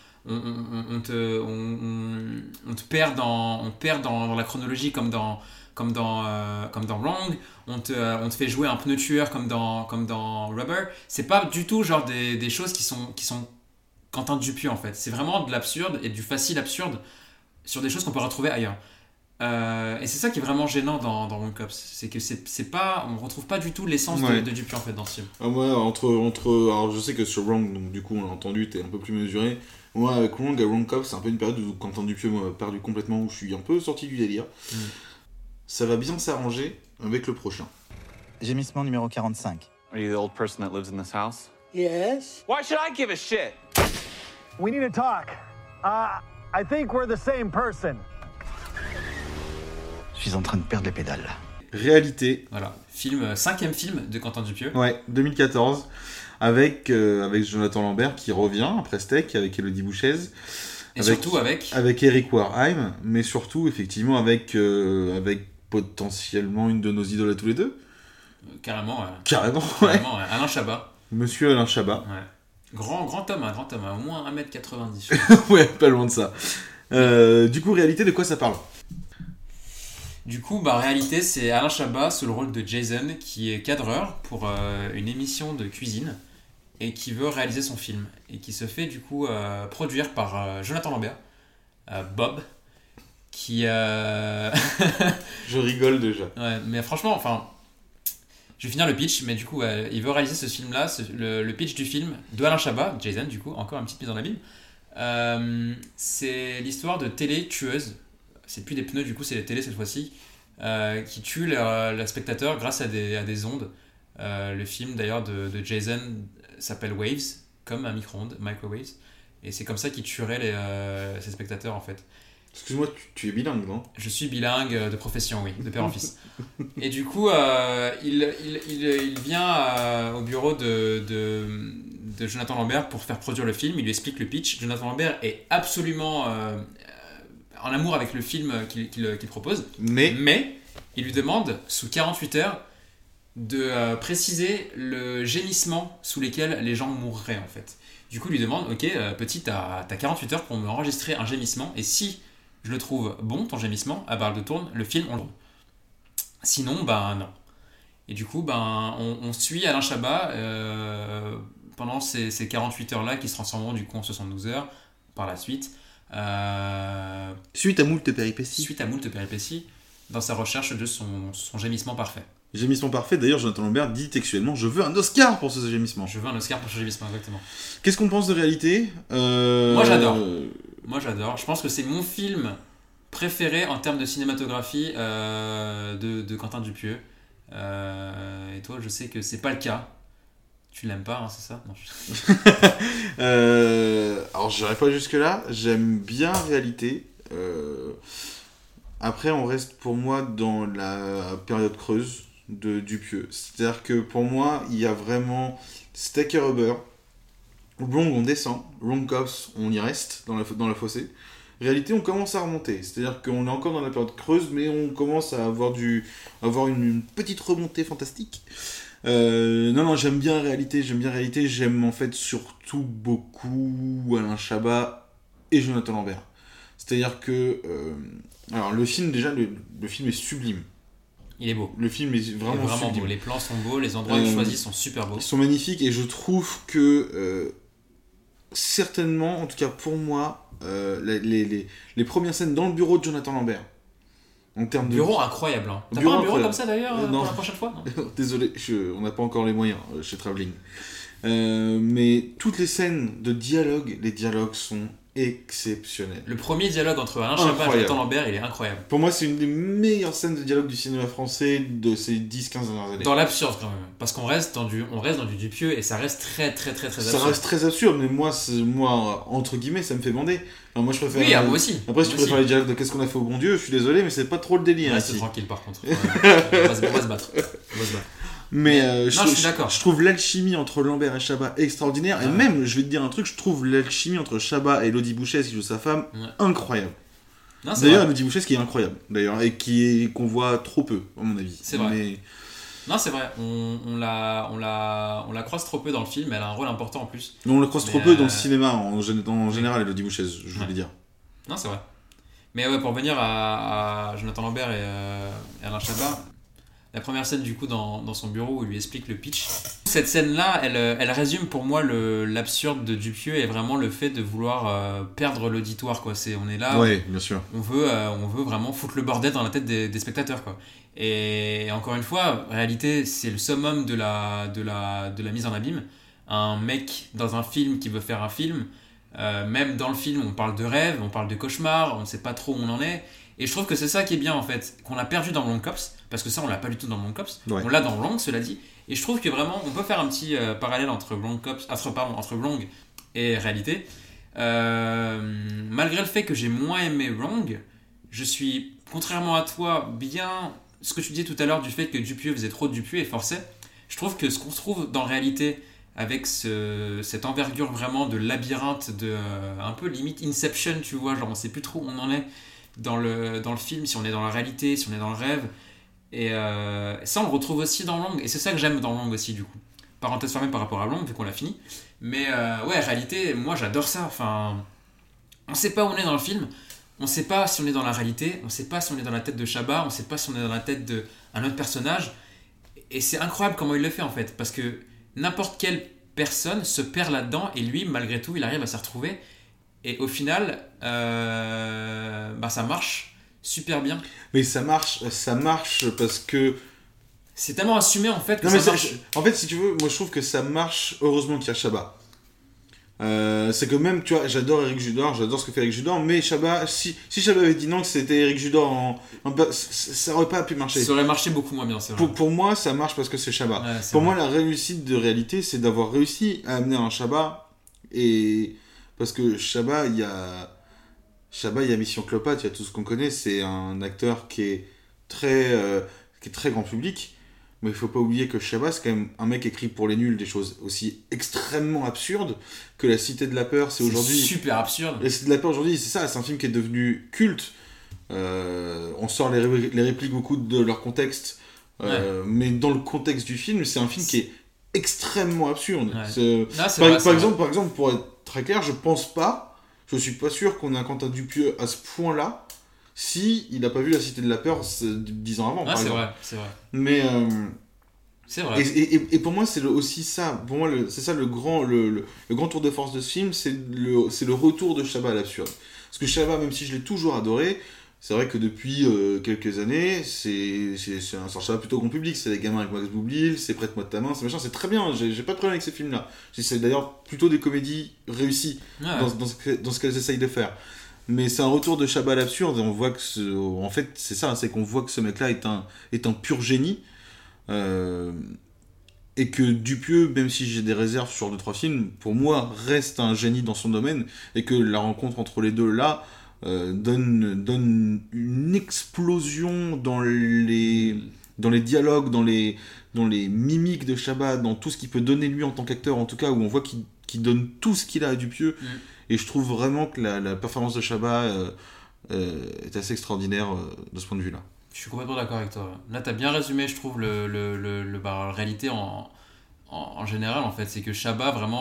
te perd dans la chronologie comme dans Wrong, on te fait jouer un pneu tueur comme dans Rubber. C'est pas du tout genre des choses qui sont Quentin Dupieux, en fait. C'est vraiment de l'absurde et du facile absurde sur des choses qu'on peut retrouver ailleurs. Et c'est ça qui est vraiment gênant dans Wrong Cops, c'est que c'est pas, on retrouve pas du tout l'essence Ouais. de Dupieux en fait dans ce film. Moi, alors je sais que sur Wrong, donc du coup, on l'a entendu, t'es un peu plus mesuré. Moi, avec Wrong et Wrong Cops, c'est un peu une période où Quentin Dupieux m'a perdu complètement, où je suis un peu sorti du délire. Ça va bien s'arranger avec le prochain. Gémissement numéro 45. Are you the old person that lives in this house? Yes? Why should I give a shit? We need to talk. I think we're the same person. Je suis en train de perdre les pédales. Réalité, Voilà, cinquième film de Quentin Dupieux. ouais, 2014, avec Jonathan Lambert qui revient après Steak, avec Élodie Bouchez. Et surtout avec Eric Warheim, mais surtout, effectivement, avec potentiellement une de nos idoles à tous les deux. Carrément, Carrément, ouais. carrément, Alain Chabat. Monsieur Alain Chabat. Ouais. Grand homme, au moins 1m90. Ouais, pas loin de ça. Du coup, réalité, de quoi ça parle ? Du coup, réalité, c'est Alain Chabat sous le rôle de Jason qui est cadreur pour une émission de cuisine et qui veut réaliser son film et qui se fait du coup produire par Jonathan Lambert, Bob, qui... Je rigole déjà. Ouais, mais franchement, enfin... Je vais finir le pitch, mais du coup, il veut réaliser ce film-là. Le pitch du film de Alain Chabat, Jason, du coup, encore une petite mise en abîme. C'est l'histoire de télé tueuses. C'est plus des pneus, du coup, c'est les télés cette fois-ci, qui tuent le spectateur grâce à des ondes. Le film d'ailleurs de Jason s'appelle Waves, comme un micro-ondes, Microwaves. Et c'est comme ça qu'il tuerait ses spectateurs en fait. Excuse-moi, tu es bilingue, non ? Je suis bilingue de profession, oui, de père en fils. Et du coup, il vient au bureau de Jonathan Lambert pour faire produire le film. Il lui explique le pitch. Jonathan Lambert est absolument en amour avec le film qu'il propose. Mais il lui demande, sous 48 heures, de préciser le gémissement sous lesquels les gens mourraient, en fait. Du coup, il lui demande, ok, petit, t'as 48 heures pour me enregistrer un gémissement, et si je le trouve bon, ton gémissement, le tourne, le film, on le tourne. Sinon, non. Et du coup, on suit Alain Chabat pendant ces 48 heures-là qui se transformeront du coup en 72 heures par la suite. Suite à moult péripéties. Dans sa recherche de son gémissement parfait. Gémissement parfait, d'ailleurs, Jonathan Lambert dit textuellement « Je veux un Oscar pour ce gémissement ». Je veux un Oscar pour ce gémissement, exactement. Qu'est-ce qu'on pense de réalité ? Moi, j'adore. Je pense que c'est mon film préféré en termes de cinématographie de Quentin Dupieux. Et toi, je sais que c'est pas le cas. Tu l'aimes pas, hein, c'est ça ? Non, alors, j'irai pas jusque-là. J'aime bien réalité. Après, on reste pour moi dans la période creuse de Dupieux. C'est-à-dire que pour moi, il y a vraiment Steak et Rubber. Wrong, on descend. Wrong Cops, on y reste dans la fossée. Réalité, on commence à remonter. C'est-à-dire qu'on est encore dans la période creuse, mais on commence à avoir une petite remontée fantastique. Non, j'aime bien réalité. J'aime en fait surtout beaucoup Alain Chabat et Jonathan Lambert. C'est-à-dire que... alors, le film, déjà, le film est sublime. Il est beau. Le film est vraiment sublime. beau. Les plans sont beaux, les endroits choisis sont super beaux. Ils sont magnifiques et je trouve que certainement, en tout cas pour moi, les premières scènes dans le bureau de Jonathan Lambert, en termes de... Bureau incroyable. Hein. T'as Bureau pas un bureau incroyable. comme ça d'ailleurs Non. pour la prochaine fois non Désolé, on n'a pas encore les moyens chez Travelling. Mais toutes les scènes de dialogue, les dialogues sont exceptionnels. Le premier dialogue entre Alain Chabat et Jonathan Lambert, il est incroyable. Pour moi, c'est une des meilleures scènes de dialogue du cinéma français de ces 10-15 dernières années. Dans l'absurde quand même, parce qu'on reste dans du Dupieux et ça reste très absurde. Ça reste très absurde, mais moi, entre guillemets, ça me fait bander. Enfin, moi, je préfère. Oui, moi aussi. Après, si tu préfères les dialogues de Qu'est-ce qu'on a fait au bon Dieu, je suis désolé, mais c'est pas trop le délire. Reste tranquille par contre. On va se battre. Mais je suis d'accord. Je trouve l'alchimie entre Lambert et Chabat extraordinaire. Et même, je vais te dire un truc, je trouve l'alchimie entre Chabat et Elodie Bouchès, qui joue sa femme, incroyable. Non, d'ailleurs, Elodie Bouchès qui est incroyable, d'ailleurs, et qu'on voit trop peu, à mon avis. C'est vrai. Non, c'est vrai. On la croise trop peu dans le film, elle a un rôle important en plus. On la croise trop peu dans le cinéma, en général, Elodie Bouchès, je voulais dire. Non, c'est vrai. Mais ouais, pour revenir à Jonathan Lambert et Alain Chabat, la première scène du coup dans son bureau où il lui explique le pitch. Cette scène-là, elle résume pour moi l'absurde de Dupieux et vraiment le fait de vouloir perdre l'auditoire, quoi. On est là, ouais, bien sûr. On veut vraiment foutre le bordel dans la tête des spectateurs, quoi. Et encore une fois, en réalité, c'est le summum de la mise en abîme. Un mec dans un film qui veut faire un film, même dans le film, on parle de rêve, on parle de cauchemar, on ne sait pas trop où on en est. Et je trouve que c'est ça qui est bien en fait, qu'on a perdu dans Blanc Cops, parce que ça on l'a pas du tout dans Blanc Cops, ouais. On l'a dans Blanc, cela dit, et je trouve que vraiment on peut faire un petit parallèle entre Blanc et Réalité. Malgré le fait que j'ai moins aimé Blanc, je suis, contrairement à toi, bien ce que tu disais tout à l'heure du fait que Dupieux faisait trop de Dupieux et forçait. Je trouve que ce qu'on se trouve dans Réalité, avec cette envergure vraiment de labyrinthe, un peu limite Inception, tu vois, genre on sait plus trop où on en est dans le film, si on est dans la réalité, si on est dans le rêve. Et ça, on le retrouve aussi dans Blanc. Et c'est ça que j'aime dans Blanc aussi, du coup. Parenthèse fermée par rapport à Blanc, vu qu'on l'a fini. Mais ouais, Réalité, moi j'adore ça. Enfin, on sait pas où on est dans le film. On sait pas si on est dans la réalité. On sait pas si on est dans la tête de Chabat. On sait pas si on est dans la tête d'un autre personnage. Et c'est incroyable comment il le fait, en fait. Parce que n'importe quelle personne se perd là-dedans. Et lui, malgré tout, il arrive à s'y retrouver. Et au final, ça marche super bien. Mais ça marche parce que... C'est tellement assumé en fait que non, ça marche. En fait, si tu veux, moi je trouve que ça marche, heureusement qu'il y a Chabat. C'est que même, tu vois, j'adore Éric Judor, j'adore ce que fait Éric Judor, mais Chabat, si Chabat avait dit non, que c'était Éric Judor, ça aurait pas pu marcher. Ça aurait marché beaucoup moins bien, c'est vrai. Pour moi, ça marche parce que c'est Chabat. Ouais, pour moi, la réussite de Réalité, c'est d'avoir réussi à amener un Chabat, et... Parce que Chabat, il y a Mission Cléopâtre, il y a tout ce qu'on connaît, c'est un acteur qui est très grand public, mais il faut pas oublier que Chabat, c'est quand même un mec écrit pour les nuls, des choses aussi extrêmement absurdes que La Cité de la Peur, c'est aujourd'hui... super absurde. La Cité de la Peur, aujourd'hui, c'est ça, c'est un film qui est devenu culte. On sort les répliques beaucoup de leur contexte, mais dans le contexte du film, c'est un film qui est extrêmement absurde. Ouais. Par exemple, pour être très clair, je suis pas sûr qu'on ait un Quentin Dupieux à ce point-là si il n'a pas vu La Cité de la Peur 10 ans avant. Ah, c'est vrai. Mais c'est vrai. Et pour moi, c'est aussi ça. Pour moi, c'est ça le grand tour de force de ce film, c'est le retour de Chabat à l'absurde. Parce que Chabat, même si je l'ai toujours adoré, c'est vrai que depuis quelques années, c'est un Chabat plutôt grand public. C'est Les Gamins avec Max Boublil, c'est Prête-moi de ta main, c'est machin, c'est très bien. J'ai pas de problème avec ces films-là. C'est d'ailleurs plutôt des comédies réussies dans ce qu'elles essayent de faire. Mais c'est un retour de Chabat à l'absurde et on voit que en fait c'est ça, c'est qu'on voit que ce mec-là est un pur génie. Et que Dupieux, même si j'ai des réserves sur 2-3 films, pour moi reste un génie dans son domaine et que la rencontre entre les deux là donne une explosion dans les dialogues, dans les mimiques de Chabat, dans tout ce qu'il peut donner lui en tant qu'acteur, en tout cas, où on voit qu'il donne tout ce qu'il a à Dupieux. Et je trouve vraiment que la performance de Chabat est assez extraordinaire de ce point de vue-là. Je suis complètement d'accord avec toi. Là, tu as bien résumé, je trouve, la réalité en général, en fait. C'est que Chabat vraiment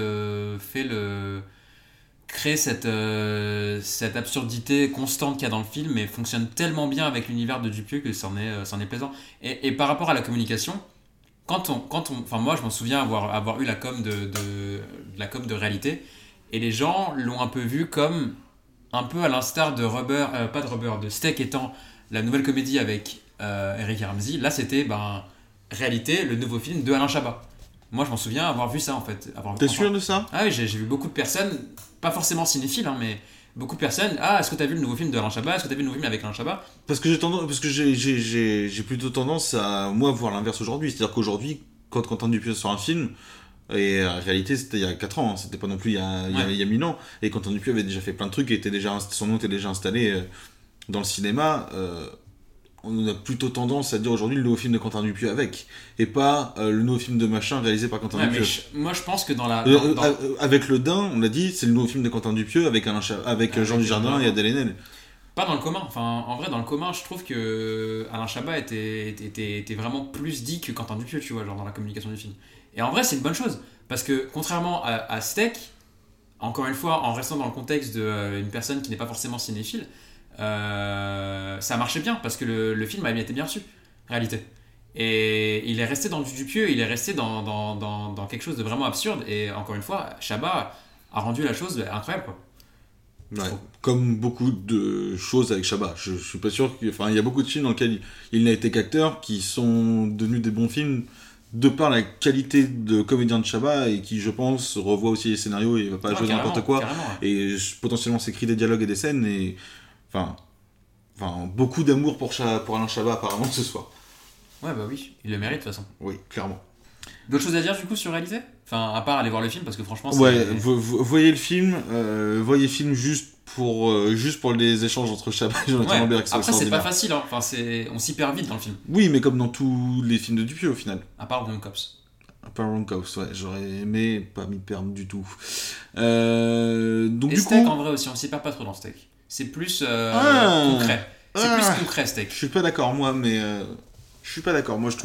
crée cette absurdité constante qu'il y a dans le film et fonctionne tellement bien avec l'univers de Dupieux que c'en est plaisant. Et par rapport à la communication, moi je m'en souviens avoir eu la com de Réalité et les gens l'ont un peu vu comme un peu à l'instar de Steak étant la nouvelle comédie avec Eric et Ramsey. Là c'était Réalité, le nouveau film de Alain Chabat. Moi, je m'en souviens avoir vu ça en fait. T'es sûr de ça ? Ah oui, j'ai vu beaucoup de personnes, pas forcément cinéphiles, hein, mais beaucoup de personnes. Ah, est-ce que t'as vu le nouveau film de Alain Chabat ? Est-ce que t'as vu le nouveau film avec Alain Chabat ? Parce que j'ai plutôt tendance à moi voir l'inverse aujourd'hui. C'est-à-dire qu'aujourd'hui, quand Quentin Dupieux sort un film, et en réalité c'était il y a 4 ans, hein, c'était pas non plus il y a 1000 ans, et Quentin Dupieux avait déjà fait plein de trucs et son nom était déjà installé dans le cinéma. On a plutôt tendance à dire aujourd'hui le nouveau film de Quentin Dupieux et pas le nouveau film de machin réalisé par Quentin Dupieux. Moi je pense que avec Le Dain, on l'a dit, c'est le nouveau film de Quentin Dupieux avec Jean Dujardin et Adèle Haenel. Pas dans le commun, enfin en vrai dans le commun je trouve que Alain Chabat était vraiment plus dit que Quentin Dupieux, tu vois, genre dans la communication du film. Et en vrai c'est une bonne chose, parce que contrairement à Steak, encore une fois en restant dans le contexte d'une personne qui n'est pas forcément cinéphile, ça marchait bien parce que le film avait été bien reçu, en réalité. Et il est resté dans du Dupieux, il est resté dans quelque chose de vraiment absurde. Et encore une fois, Chabat a rendu la chose incroyable, quoi. Ouais, comme beaucoup de choses avec Chabat. Je suis pas sûr il y a beaucoup de films dans lesquels il n'a été qu'acteur qui sont devenus des bons films de par la qualité de comédien de Chabat, et qui, je pense, revoit aussi les scénarios et va pas jouer n'importe quoi. Ouais. Et potentiellement s'écrit des dialogues et des scènes. Et Enfin, beaucoup d'amour pour Alain Chabat apparemment ce soir. Ouais, bah oui, il le mérite de toute façon. Oui, clairement. D'autres choses à dire du coup sur Réalisé ? Enfin, à part aller voir le film, parce que franchement c'est... Ouais, voyez le film, juste pour les échanges entre Chabat et Jonathan Lambert. Après c'est pas facile, hein. Enfin, on s'y perd vite dans le film. Oui, mais comme dans tous les films de Dupieux au final. À part Wrong Cops. Ouais, j'aurais aimé pas m'y perdre du tout. Donc et du Steak coup... en vrai aussi, on s'y perd pas trop dans Steak. C'est plus concret. C'est plus concret, Steak. Je suis pas d'accord, moi, mais... Je suis pas d'accord. Moi, je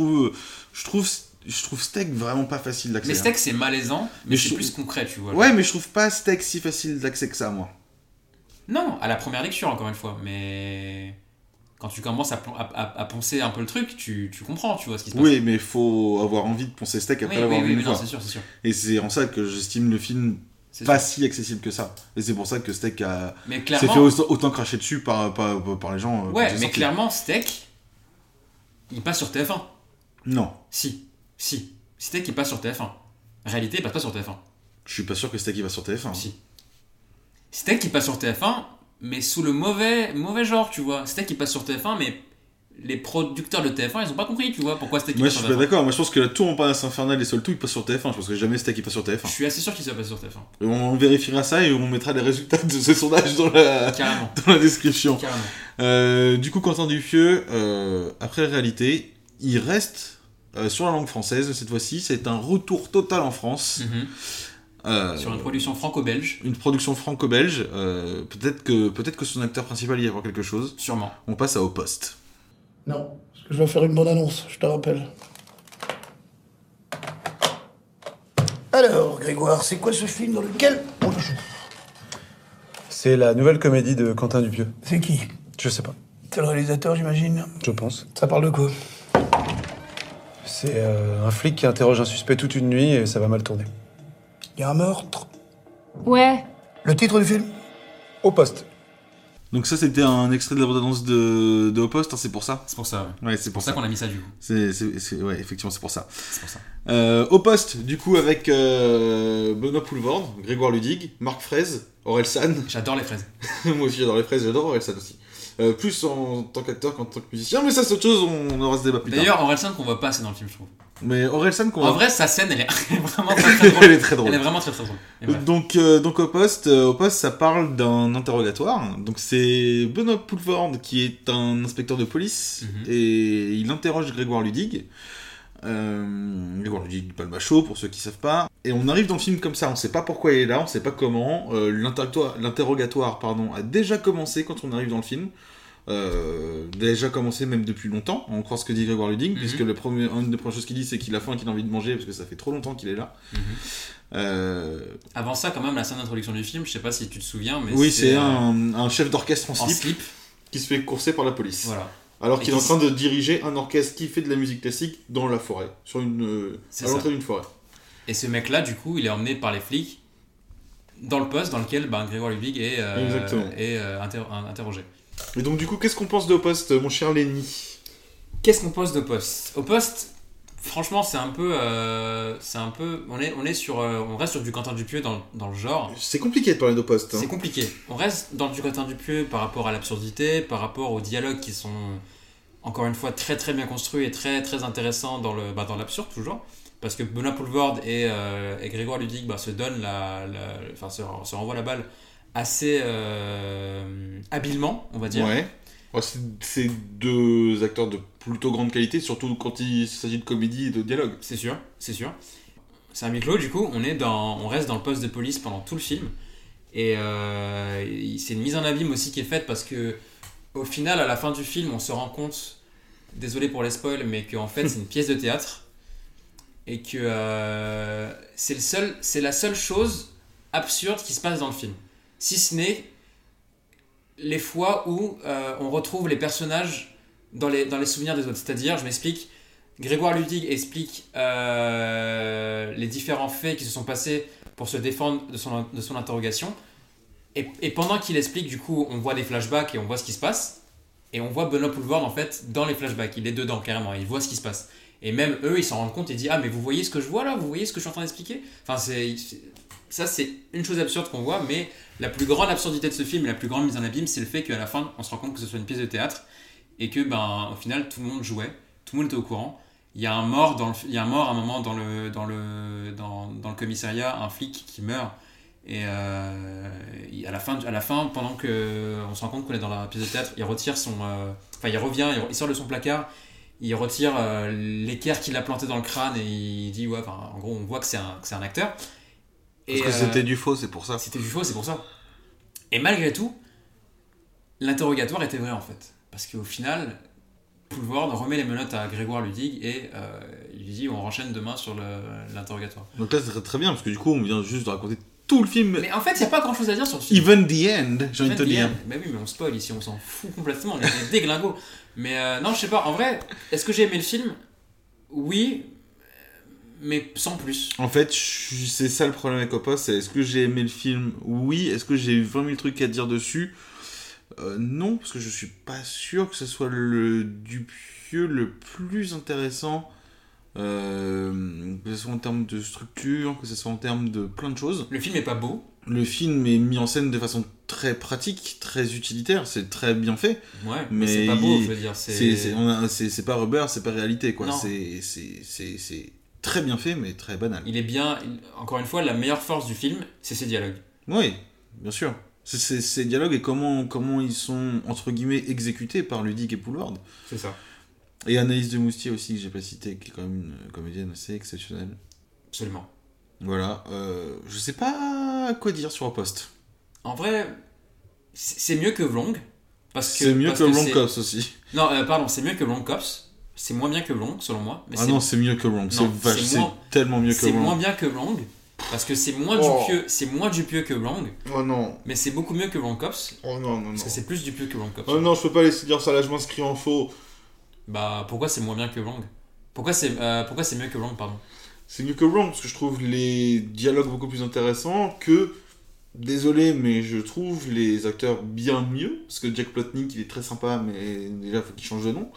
trouve Steak vraiment pas facile d'accès. Mais Steak, c'est malaisant, mais c'est plus concret, tu vois. Ouais, mais je trouve pas Steak si facile d'accès que ça, moi. Non, à la première lecture, encore une fois. Mais quand tu commences à poncer un peu le truc, tu comprends, tu vois ce qui se passe. Oui, mais il faut avoir envie de poncer Steak après l'avoir vu une fois. Non, c'est sûr. Et c'est en ça que j'estime le film pas si accessible que ça. Et c'est pour ça que Steak s'est fait autant cracher dessus par les gens. Ouais, mais clairement, Steak, il passe sur TF1. Non. Si. Steak, il passe sur TF1. Réalité, il passe pas sur TF1. Je suis pas sûr que Steak, il va sur TF1. Si. Steak, il passe sur TF1, mais sous le mauvais genre, tu vois. Steak, il passe sur TF1, mais les producteurs de TF1, ils ont pas compris, tu vois, pourquoi Steak, il passe sur TF1. Moi, je suis pas d'accord. Moi, je pense que la Tour en Palace Infernal et Seul Tout, il passe sur TF1. Je pense que jamais Steak, il passe sur TF1. Je suis assez sûr qu'il va passer sur TF1. Et on vérifiera ça et on mettra les résultats de ce sondage dans la description. Carrément. Du coup, Quentin Dupieux, après Réalité, il reste sur la langue française cette fois-ci. C'est un retour total en France. Sur une production franco-belge. Une production franco-belge. Peut-être que son acteur principal y a voir quelque chose. Sûrement. On passe à Au Poste. Non, parce que je dois faire une bonne annonce, je te rappelle. Alors, Grégoire, c'est quoi ce film dans lequel on joue ? C'est la nouvelle comédie de Quentin Dupieux. C'est qui ? Je sais pas. C'est le réalisateur, j'imagine ? Je pense. Ça parle de quoi ? C'est un flic qui interroge un suspect toute une nuit et ça va mal tourner. Il y a un meurtre ? Ouais. Le titre du film ? Au Poste. Donc ça, c'était un extrait de la bande-annonce de Au Poste, hein, c'est pour ça ? C'est pour ça, ouais. C'est pour ça qu'on a mis ça, du coup. Ouais, effectivement, c'est pour ça. C'est pour ça. Au Poste, du coup, avec Benoît Poelvoorde, Grégoire Ludig, Marc Fraise, Aurel San. J'adore les fraises. Moi aussi, j'adore les fraises, j'adore Aurel San aussi. Plus en tant qu'acteur qu'en tant que musicien, mais ça, c'est autre chose, on aura ce débat plus tard. D'ailleurs, Aurel San qu'on voit pas assez dans le film, je trouve. Mais Aurel San qu'on En vrai, sa scène, elle est vraiment très drôle. Elle est très drôle. Elle est vraiment très drôle. Donc Au Poste, ça parle d'un interrogatoire. Donc c'est Benoît Poelvoorde qui est un inspecteur de police et il interroge Grégoire Ludig. Grégoire Ludig, pas le macho pour ceux qui savent pas. Et on arrive dans le film comme ça, on sait pas pourquoi il est là, on sait pas comment. L'interrogatoire a déjà commencé quand on arrive dans le film. Déjà commencé même depuis longtemps, on croit ce que dit Grégoire Ludig, puisque une des premières choses qu'il dit, c'est qu'il a faim et qu'il a envie de manger parce que ça fait trop longtemps qu'il est là. Avant ça, quand même, la scène d'introduction du film, je sais pas si tu te souviens, mais oui, c'est un chef d'orchestre en slip qui se fait courser par la police. Voilà. Alors qu'il est en train de diriger un orchestre qui fait de la musique classique dans la forêt, à l'entrée d'une forêt. Et ce mec-là, du coup, il est emmené par les flics dans le poste dans lequel Grégoire Ludig est interrogé. Et donc du coup, qu'est-ce qu'on pense de Au Poste, mon cher Lenny ? Qu'est-ce qu'on pense d'Au Poste ? Au Poste, franchement, c'est un peu, on reste sur du Quentin Dupieux dans le genre. C'est compliqué de parler de Post. C'est compliqué. On reste dans du Quentin Dupieux par rapport à l'absurdité, par rapport aux dialogues qui sont encore une fois très très bien construits et très très intéressants dans l'absurde toujours. Parce que Benoît Poelvoorde et Grégoire Ludig se donnent se renvoient la balle assez habilement, on va dire. Ouais. C'est deux acteurs de plutôt grande qualité, surtout quand il s'agit de comédie et de dialogue. C'est sûr. C'est un huis clos, du coup, on reste dans le poste de police pendant tout le film. Et c'est une mise en abîme aussi qui est faite parce que, au final, à la fin du film, on se rend compte, désolé pour les spoils, mais qu'en fait, c'est une pièce de théâtre. Et que c'est la seule chose absurde qui se passe dans le film. Si ce n'est les fois où on retrouve les personnages dans les souvenirs des autres. C'est-à-dire, je m'explique, Grégoire Ludig explique les différents faits qui se sont passés pour se défendre de son interrogation. Et pendant qu'il explique, du coup, on voit des flashbacks et on voit ce qui se passe. Et on voit Benoît Poelvoorde, en fait, dans les flashbacks. Il est dedans, carrément. Il voit ce qui se passe. Et même eux, ils s'en rendent compte et disent « Ah, mais vous voyez ce que je vois là ? Vous voyez ce que je suis en train d'expliquer ?» Enfin, ça, c'est une chose absurde qu'on voit, mais la plus grande absurdité de ce film, la plus grande mise en abîme, c'est le fait qu'à la fin, on se rend compte que ce soit une pièce de théâtre et que, au final, tout le monde jouait, tout le monde était au courant. Il y a un mort à un moment dans le commissariat, un flic qui meurt. Et à la fin, pendant qu'on se rend compte qu'on est dans la pièce de théâtre, il retire il sort de son placard, il retire l'équerre qu'il a planté dans le crâne et il dit en gros on voit que c'est un acteur. Parce que c'était du faux, c'est pour ça. C'était du faux, c'est pour ça. Et malgré tout, l'interrogatoire était vrai en fait. Parce qu'au final, Poelvoorde remet les menottes à Grégoire Ludig et il lui dit on renchaîne demain sur l'interrogatoire. Donc là c'est très, très bien parce que du coup on vient juste de raconter tout le film. Mais en fait, il n'y a pas grand chose à dire sur le film. Even the end, j'ai envie de te dire. Mais oui, mais on spoil ici, on s'en fout complètement, on est des déglingos. Mais non, je sais pas, en vrai, est-ce que j'ai aimé le film ? Oui, mais sans plus. En fait, c'est ça le problème avec Opos, c'est est-ce que j'ai aimé le film ? Oui. Est-ce que j'ai eu 20 000 trucs à dire dessus ? Non, parce que je suis pas sûr que ce soit le Dupieux le plus intéressant. Que ce soit en termes de structure, que ce soit en termes de plein de choses. Le film est pas beau. Le film est mis en scène de façon très pratique, très utilitaire, c'est très bien fait. Ouais, mais c'est pas beau, je veux dire. C'est pas rubber, c'est pas réalité, quoi. Non. C'est très bien fait, mais très banal. Il est bien. Encore une fois, la meilleure force du film, c'est ses dialogues. Oui, bien sûr. C'est ces dialogues et comment ils sont, entre guillemets, exécutés par Ludig et Poelvoorde. C'est ça. Et Anaïs de Moustier aussi, que j'ai pas cité, qui est quand même une comédienne assez exceptionnelle. Absolument. Voilà. Je sais pas quoi dire sur Post. En vrai, c'est mieux que Vlong. C'est mieux que Wrong Cops aussi. Non, pardon, c'est mieux que Wrong Cops. C'est moins bien que Vlong, selon moi. Mais non, c'est mieux que Wrong. C'est tellement mieux que Wrong. C'est moins bien que Vlong. Parce que c'est moins Dupieux que Wrong. Oh non. Mais c'est beaucoup mieux que Wrong Cops. Oh non. Parce que c'est plus Dupieux que Wrong Cops. Oh non, je peux pas laisser dire ça là, je m'inscris en faux. Pourquoi c'est moins bien que Wrong ? Pourquoi c'est mieux que Wrong, pardon ? C'est mieux que Wrong, parce que je trouve les dialogues beaucoup plus intéressants que... Désolé, mais je trouve les acteurs bien mieux, parce que Jack Plotnick, il est très sympa, mais déjà, il faut qu'il change de nom.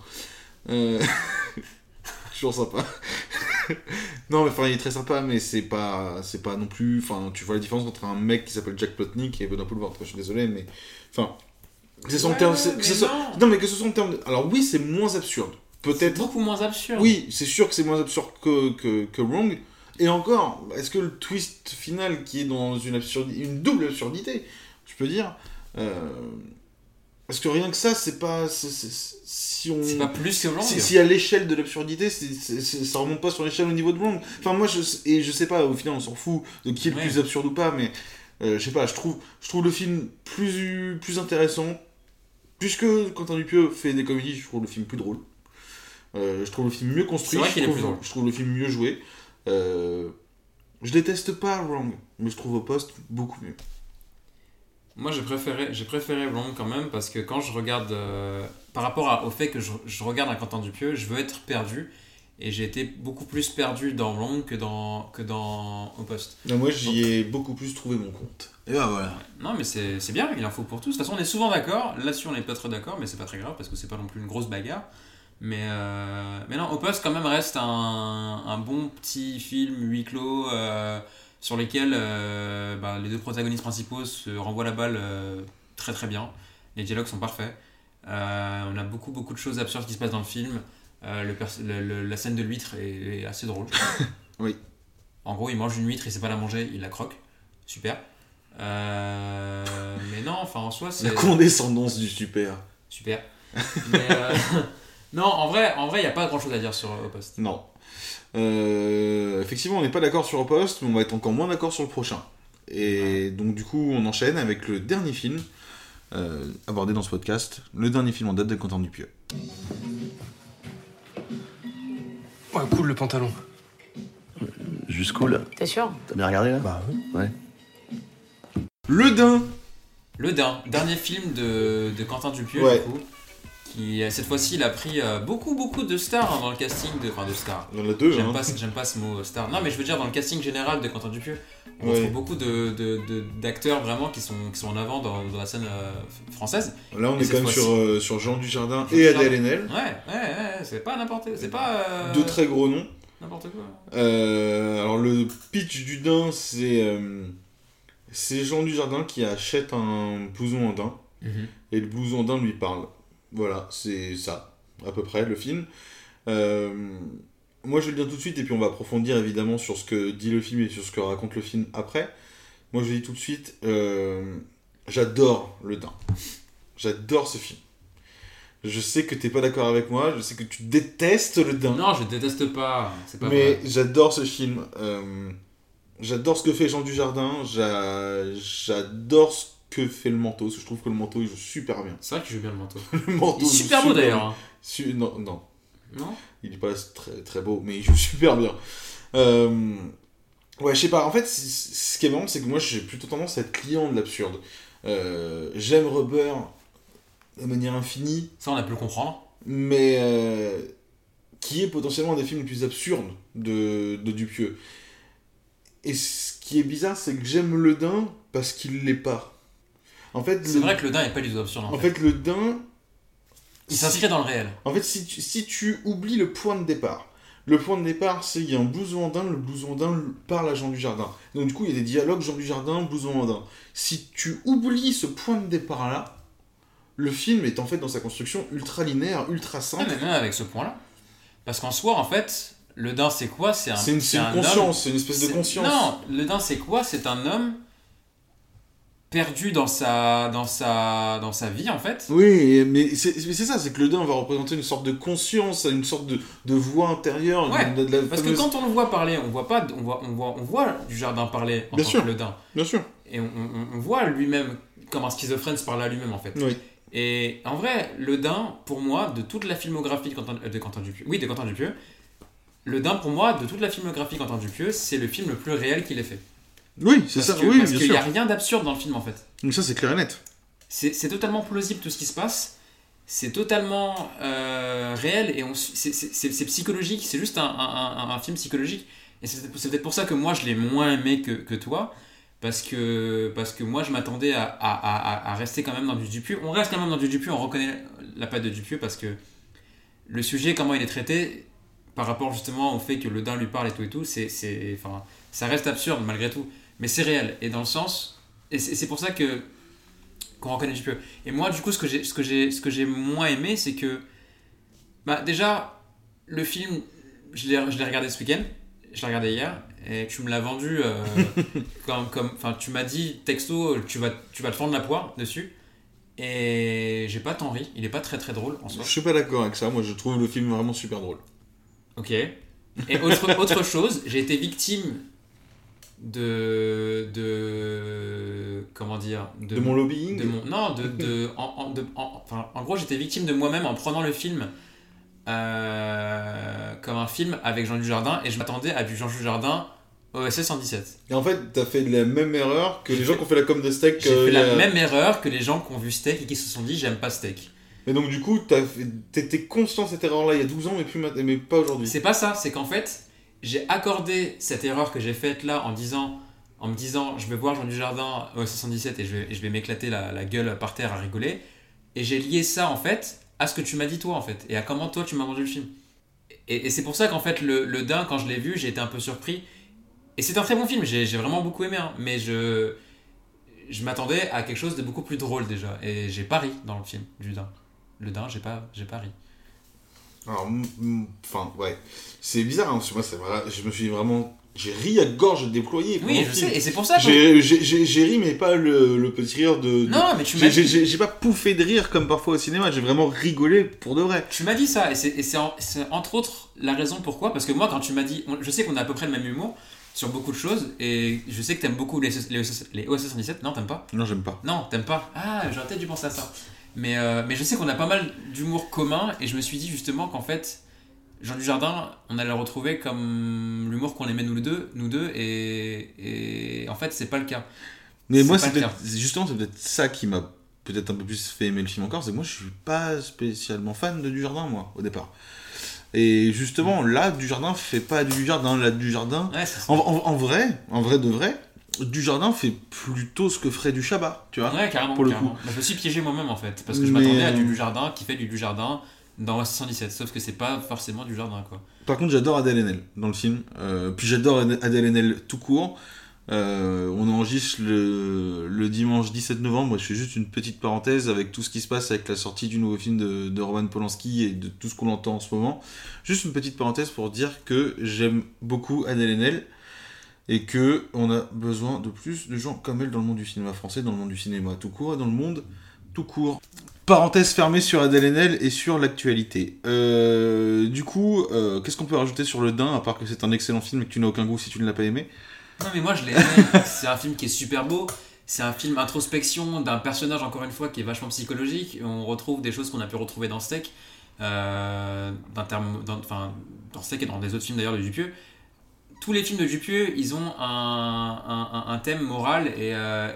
Toujours sympa. Non, mais enfin, il est très sympa, mais c'est pas non plus... Enfin, tu vois la différence entre un mec qui s'appelle Jack Plotnick et Benoît Poelvoorde. Je suis désolé, mais... Enfin... C'est son terme... Non, mais que ce soit en termes... Alors oui, c'est moins absurde. Peut-être... C'est beaucoup moins absurde. Oui, c'est sûr que c'est moins absurde que Wrong. Et encore, est-ce que le twist final qui est dans une double absurdité, je peux dire... Est-ce que rien que ça, c'est pas... C'est pas plus que Wrong. Si à l'échelle de l'absurdité, ça remonte pas sur l'échelle au niveau de Wrong. Enfin, moi, je sais pas, au final, on s'en fout de qui est le plus absurde ou pas, mais... je sais pas, je trouve le film plus intéressant. Puisque Quentin Dupieux fait des comédies, je trouve le film plus drôle. Je trouve le film mieux construit. C'est vrai qu'il est plus drôle. Je trouve le film mieux joué. Je déteste pas Wrong, mais je trouve Post beaucoup mieux. Moi j'ai préféré Wrong quand même, parce que quand je regarde par rapport au fait que je regarde un Quentin Dupieux, je veux être perdu, et j'ai été beaucoup plus perdu dans Wrong que dans Au Poste. Non, moi j'y ai beaucoup plus trouvé mon compte. Et bah voilà. Non mais c'est bien, il en faut pour tous. De toute façon on est souvent d'accord, là-dessus on n'est pas très d'accord, mais c'est pas très grave parce que c'est pas non plus une grosse bagarre. Mais non, Au Poste quand même reste un bon petit film huis clos sur lesquels les deux protagonistes principaux se renvoient la balle très très bien. Les dialogues sont parfaits. On a beaucoup de choses absurdes qui se passent dans le film. La scène de l'huître est assez drôle. Oui. En gros, il mange une huître, il sait pas la manger, il la croque. Super. Mais non, enfin en soi c'est... La condescendance du super. Super. Mais non, en vrai, il n'y a pas grand chose à dire sur Au Poste. Non. Effectivement, on n'est pas d'accord sur Au Poste, mais on va être encore moins d'accord sur le prochain. Et donc, du coup, on enchaîne avec le dernier film abordé dans ce podcast, le dernier film en date de Quentin Dupieux. Ouais, cool le pantalon. Juste cool. T'es sûr? T'as bien regardé là? Bah oui. Ouais. Le Dain. Le Dain, dernier film de Quentin Dupieux, Ouais. du coup, qui cette fois-ci il a pris beaucoup de stars dans le casting de stars. Il y en a deux, J'aime pas ce mot star. Non, mais je veux dire dans le casting général de Quentin Dupieux, on Ouais. trouve beaucoup d'acteurs vraiment qui sont en avant dans la scène française. Là, on Et est cette quand même fois-ci- sur Jean Dujardin Jean et Dujardin. Adèle Haenel. Ouais, c'est pas n'importe quoi. C'est pas Deux très gros noms. n'importe quoi. Alors, le pitch du Dain, c'est Jean Dujardin qui achète un blouson en daim. Et le blouson daim lui parle. Voilà, c'est ça, à peu près, le film. Moi, je vais le dire tout de suite, et puis on va approfondir évidemment sur ce que dit le film et sur ce que raconte le film après. Moi, je le dis tout de suite, j'adore le Dain. J'adore ce film. Je sais que t'es pas d'accord avec moi, je sais que tu détestes le Dain. Non, je déteste pas. C'est pas Mais vrai. j'adore ce film. J'adore ce que fait Jean Dujardin. J'adore ce que fait le manteau. Parce que je trouve que le manteau il joue super bien. C'est vrai qu'il joue bien le manteau. Le manteau Il est joue super beau d'ailleurs. hein. Non. Non. Il est pas très, très beau, mais il joue super bien. Ouais, je sais pas. En fait, ce qui est marrant, c'est que moi j'ai plutôt tendance à être client de l'absurde. J'aime Rubber de manière infinie. Ça, on a pu le comprendre. Mais qui est potentiellement un des films les plus absurdes de Dupieux. Et ce qui est bizarre, c'est que j'aime le Dain parce qu'il l'est pas. En fait, C'est vrai que le Dain n'est pas du tout absurde en fait, le Dain... Il s'inscrit dans le réel. En fait, si tu oublies le point de départ, le point de départ, c'est qu'il y a un blouson en daim, le blouson en daim parle à Jean Dujardin. Donc du coup, il y a des dialogues Jean Dujardin, blouson en daim. Si tu oublies ce point de départ-là, le film est en fait dans sa construction ultra linéaire, ultra simple. Mais même avec ce point-là. Parce qu'en soi, en fait, le Dain, c'est quoi? C'est une un conscience, homme... c'est une espèce de conscience. Non, le Dain, c'est quoi? C'est un homme perdu dans sa vie, en fait. Oui, mais c'est ça, c'est que le Dain va représenter une sorte de conscience, une sorte de voix intérieure. Ouais, de la parce fameuse... que quand on le voit parler, on voit Dujardin parler en Bien tant sûr. que le Dain. Bien sûr. Et on voit lui-même, comme un schizophrène se parle à lui-même, en fait. Oui. Et en vrai, le Dain, pour moi, de toute la filmographie de Quentin Dupieux, le Dain, pour moi, de toute la filmographie de Quentin Dupieux, c'est le film le plus réel qu'il ait fait. Oui, c'est ça, oui, parce bien qu'il sûr. n'y a rien d'absurde dans le film, en fait. Donc ça, c'est clair et net. C'est totalement plausible tout ce qui se passe. C'est totalement réel et c'est psychologique. C'est juste un film psychologique. Et c'est peut-être pour ça que moi, je l'ai moins aimé que toi. Parce que moi, je m'attendais à rester quand même dans du Dupieux. On reste quand même dans du Dupieux, on reconnaît la patte de Dupieux parce que le sujet, comment il est traité, par rapport justement au fait que le Dain lui parle et tout, ça reste absurde malgré tout. Mais c'est réel. Et dans le sens... Et c'est pour ça qu'on reconnaît Dupieux. Et moi, du coup, ce que j'ai moins aimé, c'est que... déjà, le film, je l'ai regardé ce week-end. Je l'ai regardé hier. Et tu me l'as vendu tu m'as dit texto, tu vas te fendre la poire dessus. Et j'ai pas tant ri. Il est pas très très drôle en soi. Je suis pas d'accord avec ça. Moi, je trouve le film vraiment super drôle. Ok. Et autre chose, j'ai été victime de comment dire, de mon lobbying. En gros, j'étais victime de moi-même en prenant le film comme un film avec Jean Dujardin, et je m'attendais à du Jean Dujardin OSS 117. Et en fait, t'as fait la même erreur que les gens qui ont fait la com de Steak. J'ai fait la même erreur que les gens qui ont vu Steak et qui se sont dit j'aime pas Steak. Mais donc du coup, t'étais conscient de cette erreur-là il y a 12 ans, mais pas aujourd'hui. C'est pas ça, c'est qu'en fait, j'ai accordé cette erreur que j'ai faite là en me disant je vais voir Jean Dujardin OSS 117 et je vais m'éclater la gueule par terre à rigoler, et j'ai lié ça en fait à ce que tu m'as dit toi en fait, et à comment toi tu m'as vendu le film. Et c'est pour ça qu'en fait le Dain, quand je l'ai vu, j'ai été un peu surpris. Et c'est un très bon film, j'ai vraiment beaucoup aimé, hein, mais je m'attendais à quelque chose de beaucoup plus drôle déjà, et j'ai pas ri dans le film du Dain. Le Dain, j'ai pas ri. Alors, enfin, ouais. C'est bizarre, hein, parce que moi, c'est vrai, je me suis vraiment... J'ai ri à gorge déployée. Oui, je sais, et c'est pour ça que... J'ai ri, mais pas le petit rire de... Non, mais tu m'as dit... J'ai pas pouffé de rire comme parfois au cinéma, j'ai vraiment rigolé pour de vrai. Tu m'as dit ça, et c'est entre autres la raison pourquoi, parce que moi, quand tu m'as dit... Je sais qu'on a à peu près le même humour sur beaucoup de choses, et je sais que t'aimes beaucoup les OSS 117. Non, t'aimes pas ? Non, j'aime pas. Non, t'aimes pas ? Ah, j'aurais peut-être dû penser à ça. Mais je sais qu'on a pas mal d'humour commun, et je me suis dit justement qu'en fait... Jean Dujardin, on allait le retrouver comme l'humour qu'on aimait nous deux, et en fait, c'est pas le cas. Mais moi, c'est peut-être ça qui m'a peut-être un peu plus fait aimer le film encore, c'est que moi, je suis pas spécialement fan de Dujardin, moi, au départ. Et justement, là, Dujardin fait pas du Dujardin, là, Dujardin... Ouais, en vrai de vrai, Dujardin fait plutôt ce que ferait du Chabat, tu vois. Ouais, carrément, pour le carrément. coup. Je me suis piégé moi-même, en fait, parce que je m'attendais à du Dujardin qui fait du Dujardin dans OSS 117, sauf que c'est pas forcément du Dujardin, quoi. Par contre, j'adore Adèle Haenel dans le film. Puis j'adore Adèle Haenel tout court. On enregistre le dimanche 17 novembre. Moi, je fais juste une petite parenthèse avec tout ce qui se passe avec la sortie du nouveau film de Roman Polanski et de tout ce qu'on entend en ce moment. Juste une petite parenthèse pour dire que j'aime beaucoup Adèle Haenel et que on a besoin de plus de gens comme elle dans le monde du cinéma français, dans le monde du cinéma tout court et dans le monde tout court. Parenthèse fermée sur Adèle Haenel et sur l'actualité. Du coup, qu'est-ce qu'on peut rajouter sur Le Dain, à part que c'est un excellent film et que tu n'as aucun goût si tu ne l'as pas aimé ? Non, mais moi je l'ai aimé. C'est un film qui est super beau. C'est un film introspection d'un personnage, encore une fois, qui est vachement psychologique. On retrouve des choses qu'on a pu retrouver dans Steak, dans Steak et dans des autres films d'ailleurs de Dupieux. Tous les films de Dupieux, ils ont un thème moral et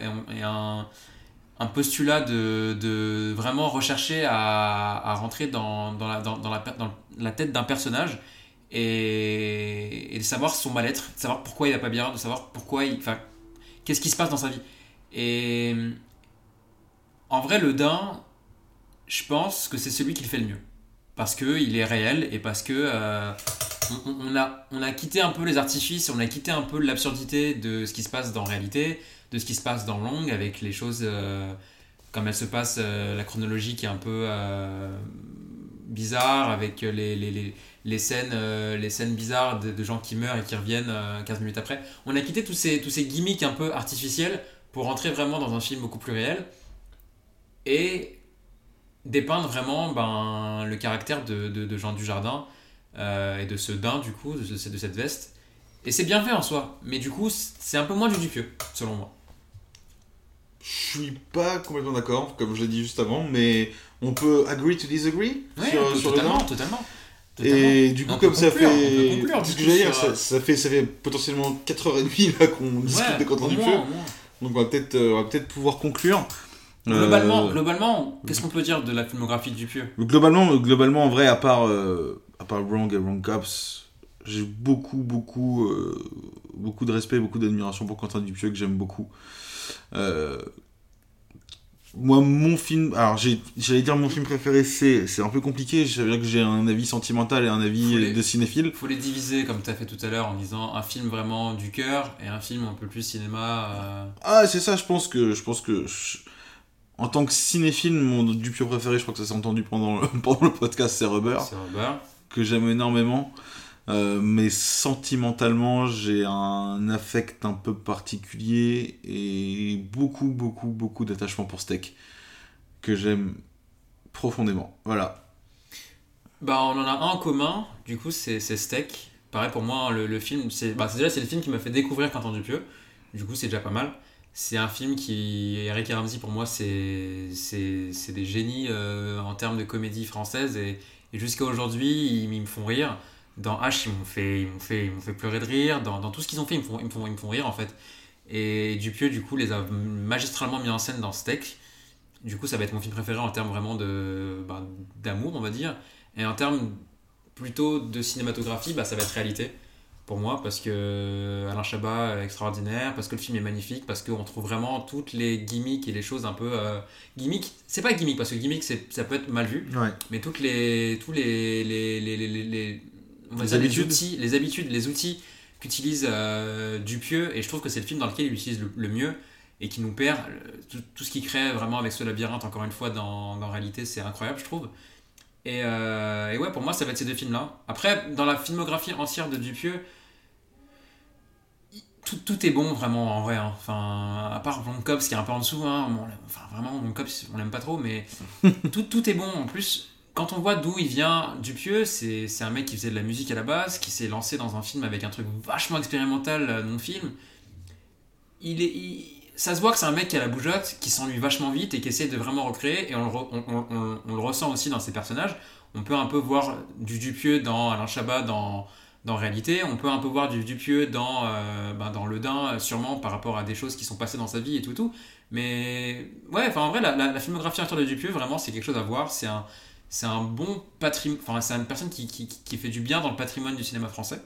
un postulat de vraiment rechercher à rentrer dans la tête d'un personnage et de savoir son mal-être, de savoir pourquoi il va pas bien, de savoir qu'est-ce qui se passe dans sa vie. Et en vrai, Le Dain, je pense que c'est celui qui le fait le mieux, parce qu'il est réel et parce que on a quitté un peu les artifices, on a quitté un peu l'absurdité de ce qui se passe dans la réalité, de ce qui se passe dans Long, avec les choses comme elles se passent, la chronologie qui est un peu bizarre, avec les scènes bizarres de gens qui meurent et qui reviennent 15 minutes après. On a quitté tous ces gimmicks un peu artificiels pour rentrer vraiment dans un film beaucoup plus réel et dépeindre vraiment le caractère de Jean Dujardin et de ce Dain, du coup, de cette veste. Et c'est bien fait en soi, mais du coup, c'est un peu moins du Dupieux, selon moi. Je suis pas complètement d'accord, comme je l'ai dit juste avant, mais on peut agree to disagree sur Le Dain. Totalement. Et du coup, comme ça fait... Conclure, ce que j'allais dire, ça fait potentiellement 4h30 là qu'on discute de Quentin Dupieux. Donc on va peut-être pouvoir conclure. Globalement, qu'est-ce qu'on peut dire de la filmographie de Dupieux ? Globalement, en vrai, à part Wrong et Wrong Cops, j'ai beaucoup de respect, beaucoup d'admiration pour Quentin Dupieux, que j'aime beaucoup. Moi, mon film... Alors, j'allais dire mon film préféré, c'est un peu compliqué. Je savais que j'ai un avis sentimental et un avis de cinéphile. Faut les diviser, comme tu as fait tout à l'heure, en disant un film vraiment du cœur et un film un peu plus cinéma... Ah, c'est ça, je pense que en tant que cinéphile, mon Dupieux préféré, je crois que ça s'est entendu pendant le podcast, c'est Rubber. Que j'aime énormément. Mais sentimentalement, j'ai un affect un peu particulier et beaucoup d'attachement pour Steak, que j'aime profondément. Voilà. On en a un en commun, du coup, c'est Steak. Pareil pour moi, le film, c'est le film qui m'a fait découvrir Quentin Dupieux. Du coup, c'est déjà pas mal. C'est un film qui... Eric et Ramsey, pour moi, c'est des génies en termes de comédie française. Et jusqu'à aujourd'hui, ils me font rire. Dans H, ils m'ont fait pleurer de rire. Dans tout ce qu'ils ont fait, ils me font rire, en fait. Et Dupieux, du coup, les a magistralement mis en scène dans Steak. Du coup, ça va être mon film préféré en termes vraiment d'amour, on va dire. Et en termes plutôt de cinématographie, ça va être Réalité. pour moi, parce que Alain Chabat est extraordinaire, parce que le film est magnifique, parce qu'on trouve vraiment toutes les gimmicks et les choses un peu... gimmicks, c'est pas gimmick, parce que gimmick, ça peut être mal vu, mais tous les outils, les outils qu'utilise Dupieux, et je trouve que c'est le film dans lequel il utilise le mieux, et qui nous perd, tout ce qu'il crée vraiment avec ce labyrinthe, encore une fois, dans réalité, c'est incroyable, je trouve. Et ouais, pour moi, ça va être ces deux films-là. Après, dans la filmographie entière de Dupieux, tout est bon, vraiment, en vrai. Hein. Enfin, à part Long Cops, qui est un peu en dessous. Hein. Bon, enfin, vraiment, Long Cops, on l'aime pas trop, mais tout est bon. En plus, quand on voit d'où il vient, Dupieux, c'est un mec qui faisait de la musique à la base, qui s'est lancé dans un film avec un truc vachement expérimental, non-film. Ça se voit que c'est un mec qui a la bougeotte, qui s'ennuie vachement vite et qui essaie de vraiment recréer, et on le ressent aussi dans ses personnages. On peut un peu voir du Dupieux dans Alain Chabat dans Réalité, on peut un peu voir du Dupieux dans Le Dain, sûrement par rapport à des choses qui sont passées dans sa vie et tout. Mais ouais, enfin en vrai, la filmographie entière de Dupieux, vraiment, c'est quelque chose à voir. C'est un bon patrimoine, enfin c'est une personne qui fait du bien dans le patrimoine du cinéma français.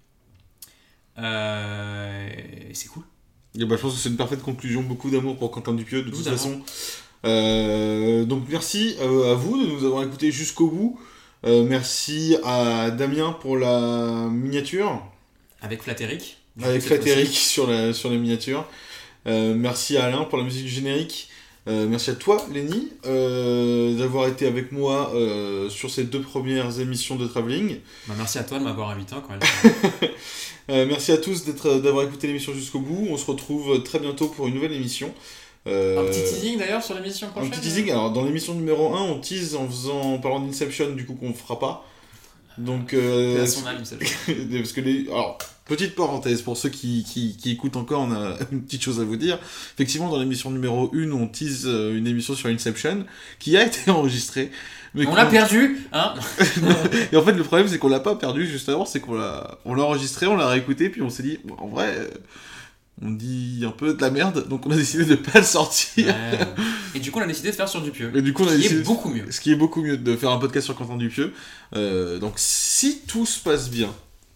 Et c'est cool. Et je pense que c'est une parfaite conclusion. Beaucoup d'amour pour Quentin Dupieux, de toute façon. Donc merci à vous de nous avoir écoutés jusqu'au bout. Merci à Damien pour la miniature. Avec Flatteric. Sur la miniature. Merci à Alain pour la musique du générique. Merci à toi, Lenny, d'avoir été avec moi sur ces 2 premières émissions de Travelling. Merci à toi de m'avoir invité encore une fois. Merci à tous d'avoir écouté l'émission jusqu'au bout. On se retrouve très bientôt pour une nouvelle émission. Un petit teasing d'ailleurs sur l'émission prochaine. Un petit teasing. Alors dans l'émission numéro 1, on tease en parlant d'Inception, du coup qu'on fera pas. Donc à son âme, parce que alors petite parenthèse pour ceux qui écoutent encore, on a une petite chose à vous dire. Effectivement, dans l'émission numéro 1, on tease une émission sur Inception qui a été enregistrée. Mais on l'a perdu, hein. Et en fait, le problème, c'est qu'on l'a pas perdu justement, c'est qu'on l'a enregistré, on l'a réécouté, puis on s'est dit, en vrai, on dit un peu de la merde, donc on a décidé de pas le sortir. Ouais. Et du coup, on a décidé de faire sur Dupieux. Et du coup, beaucoup mieux. Ce qui est beaucoup mieux de faire un podcast sur Quentin Dupieux. Donc, si tout se passe bien,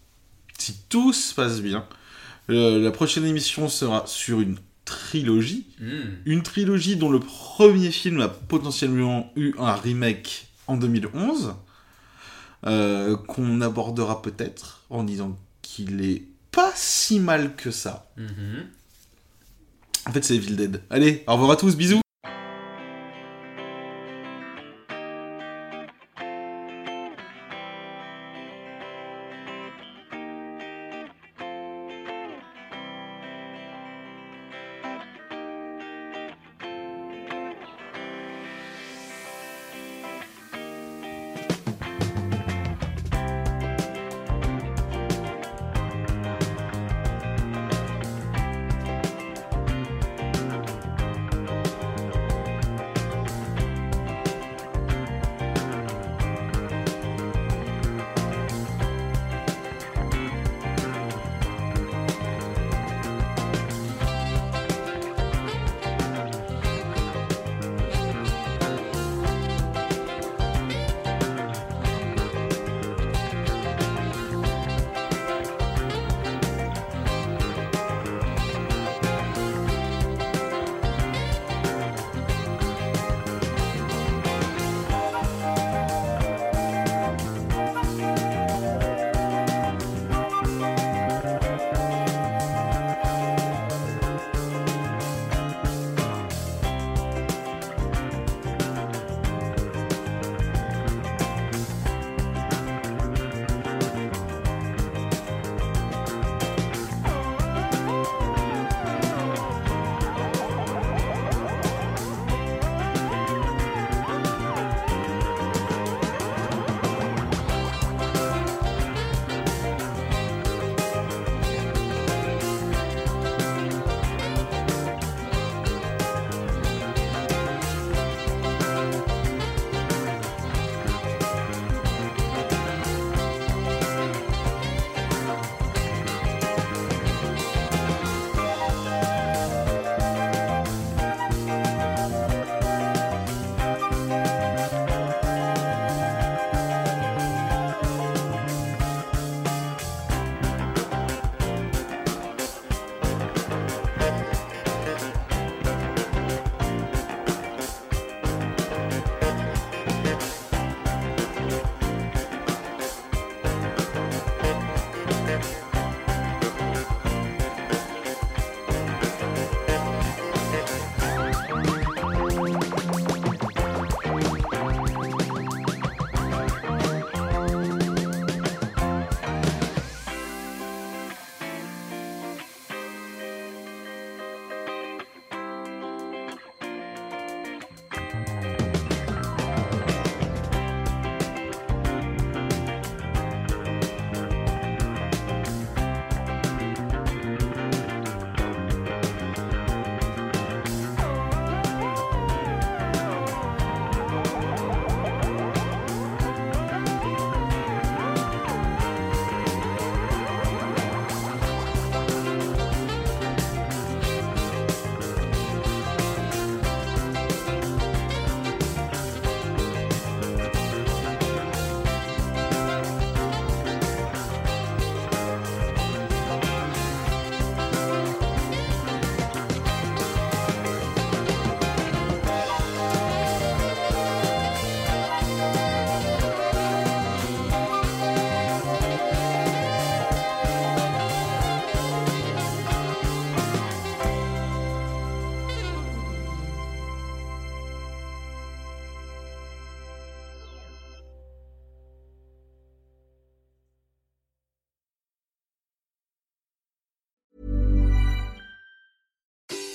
la prochaine émission sera sur une trilogie. Une trilogie dont le premier film a potentiellement eu un remake en 2011, qu'on abordera peut-être en disant qu'il est pas si mal que ça. En fait, c'est Evil Dead. Allez, au revoir à tous, bisous.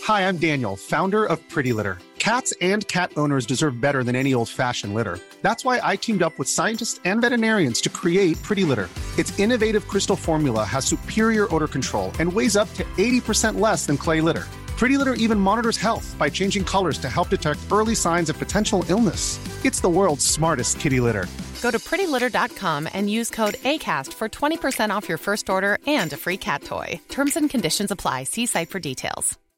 Hi, I'm Daniel, founder of Pretty Litter. Cats and cat owners deserve better than any old-fashioned litter. That's why I teamed up with scientists and veterinarians to create Pretty Litter. Its innovative crystal formula has superior odor control and weighs up to 80% less than clay litter. Pretty Litter even monitors health by changing colors to help detect early signs of potential illness. It's the world's smartest kitty litter. Go to prettylitter.com and use code ACAST for 20% off your first order and a free cat toy. Terms and conditions apply. See site for details.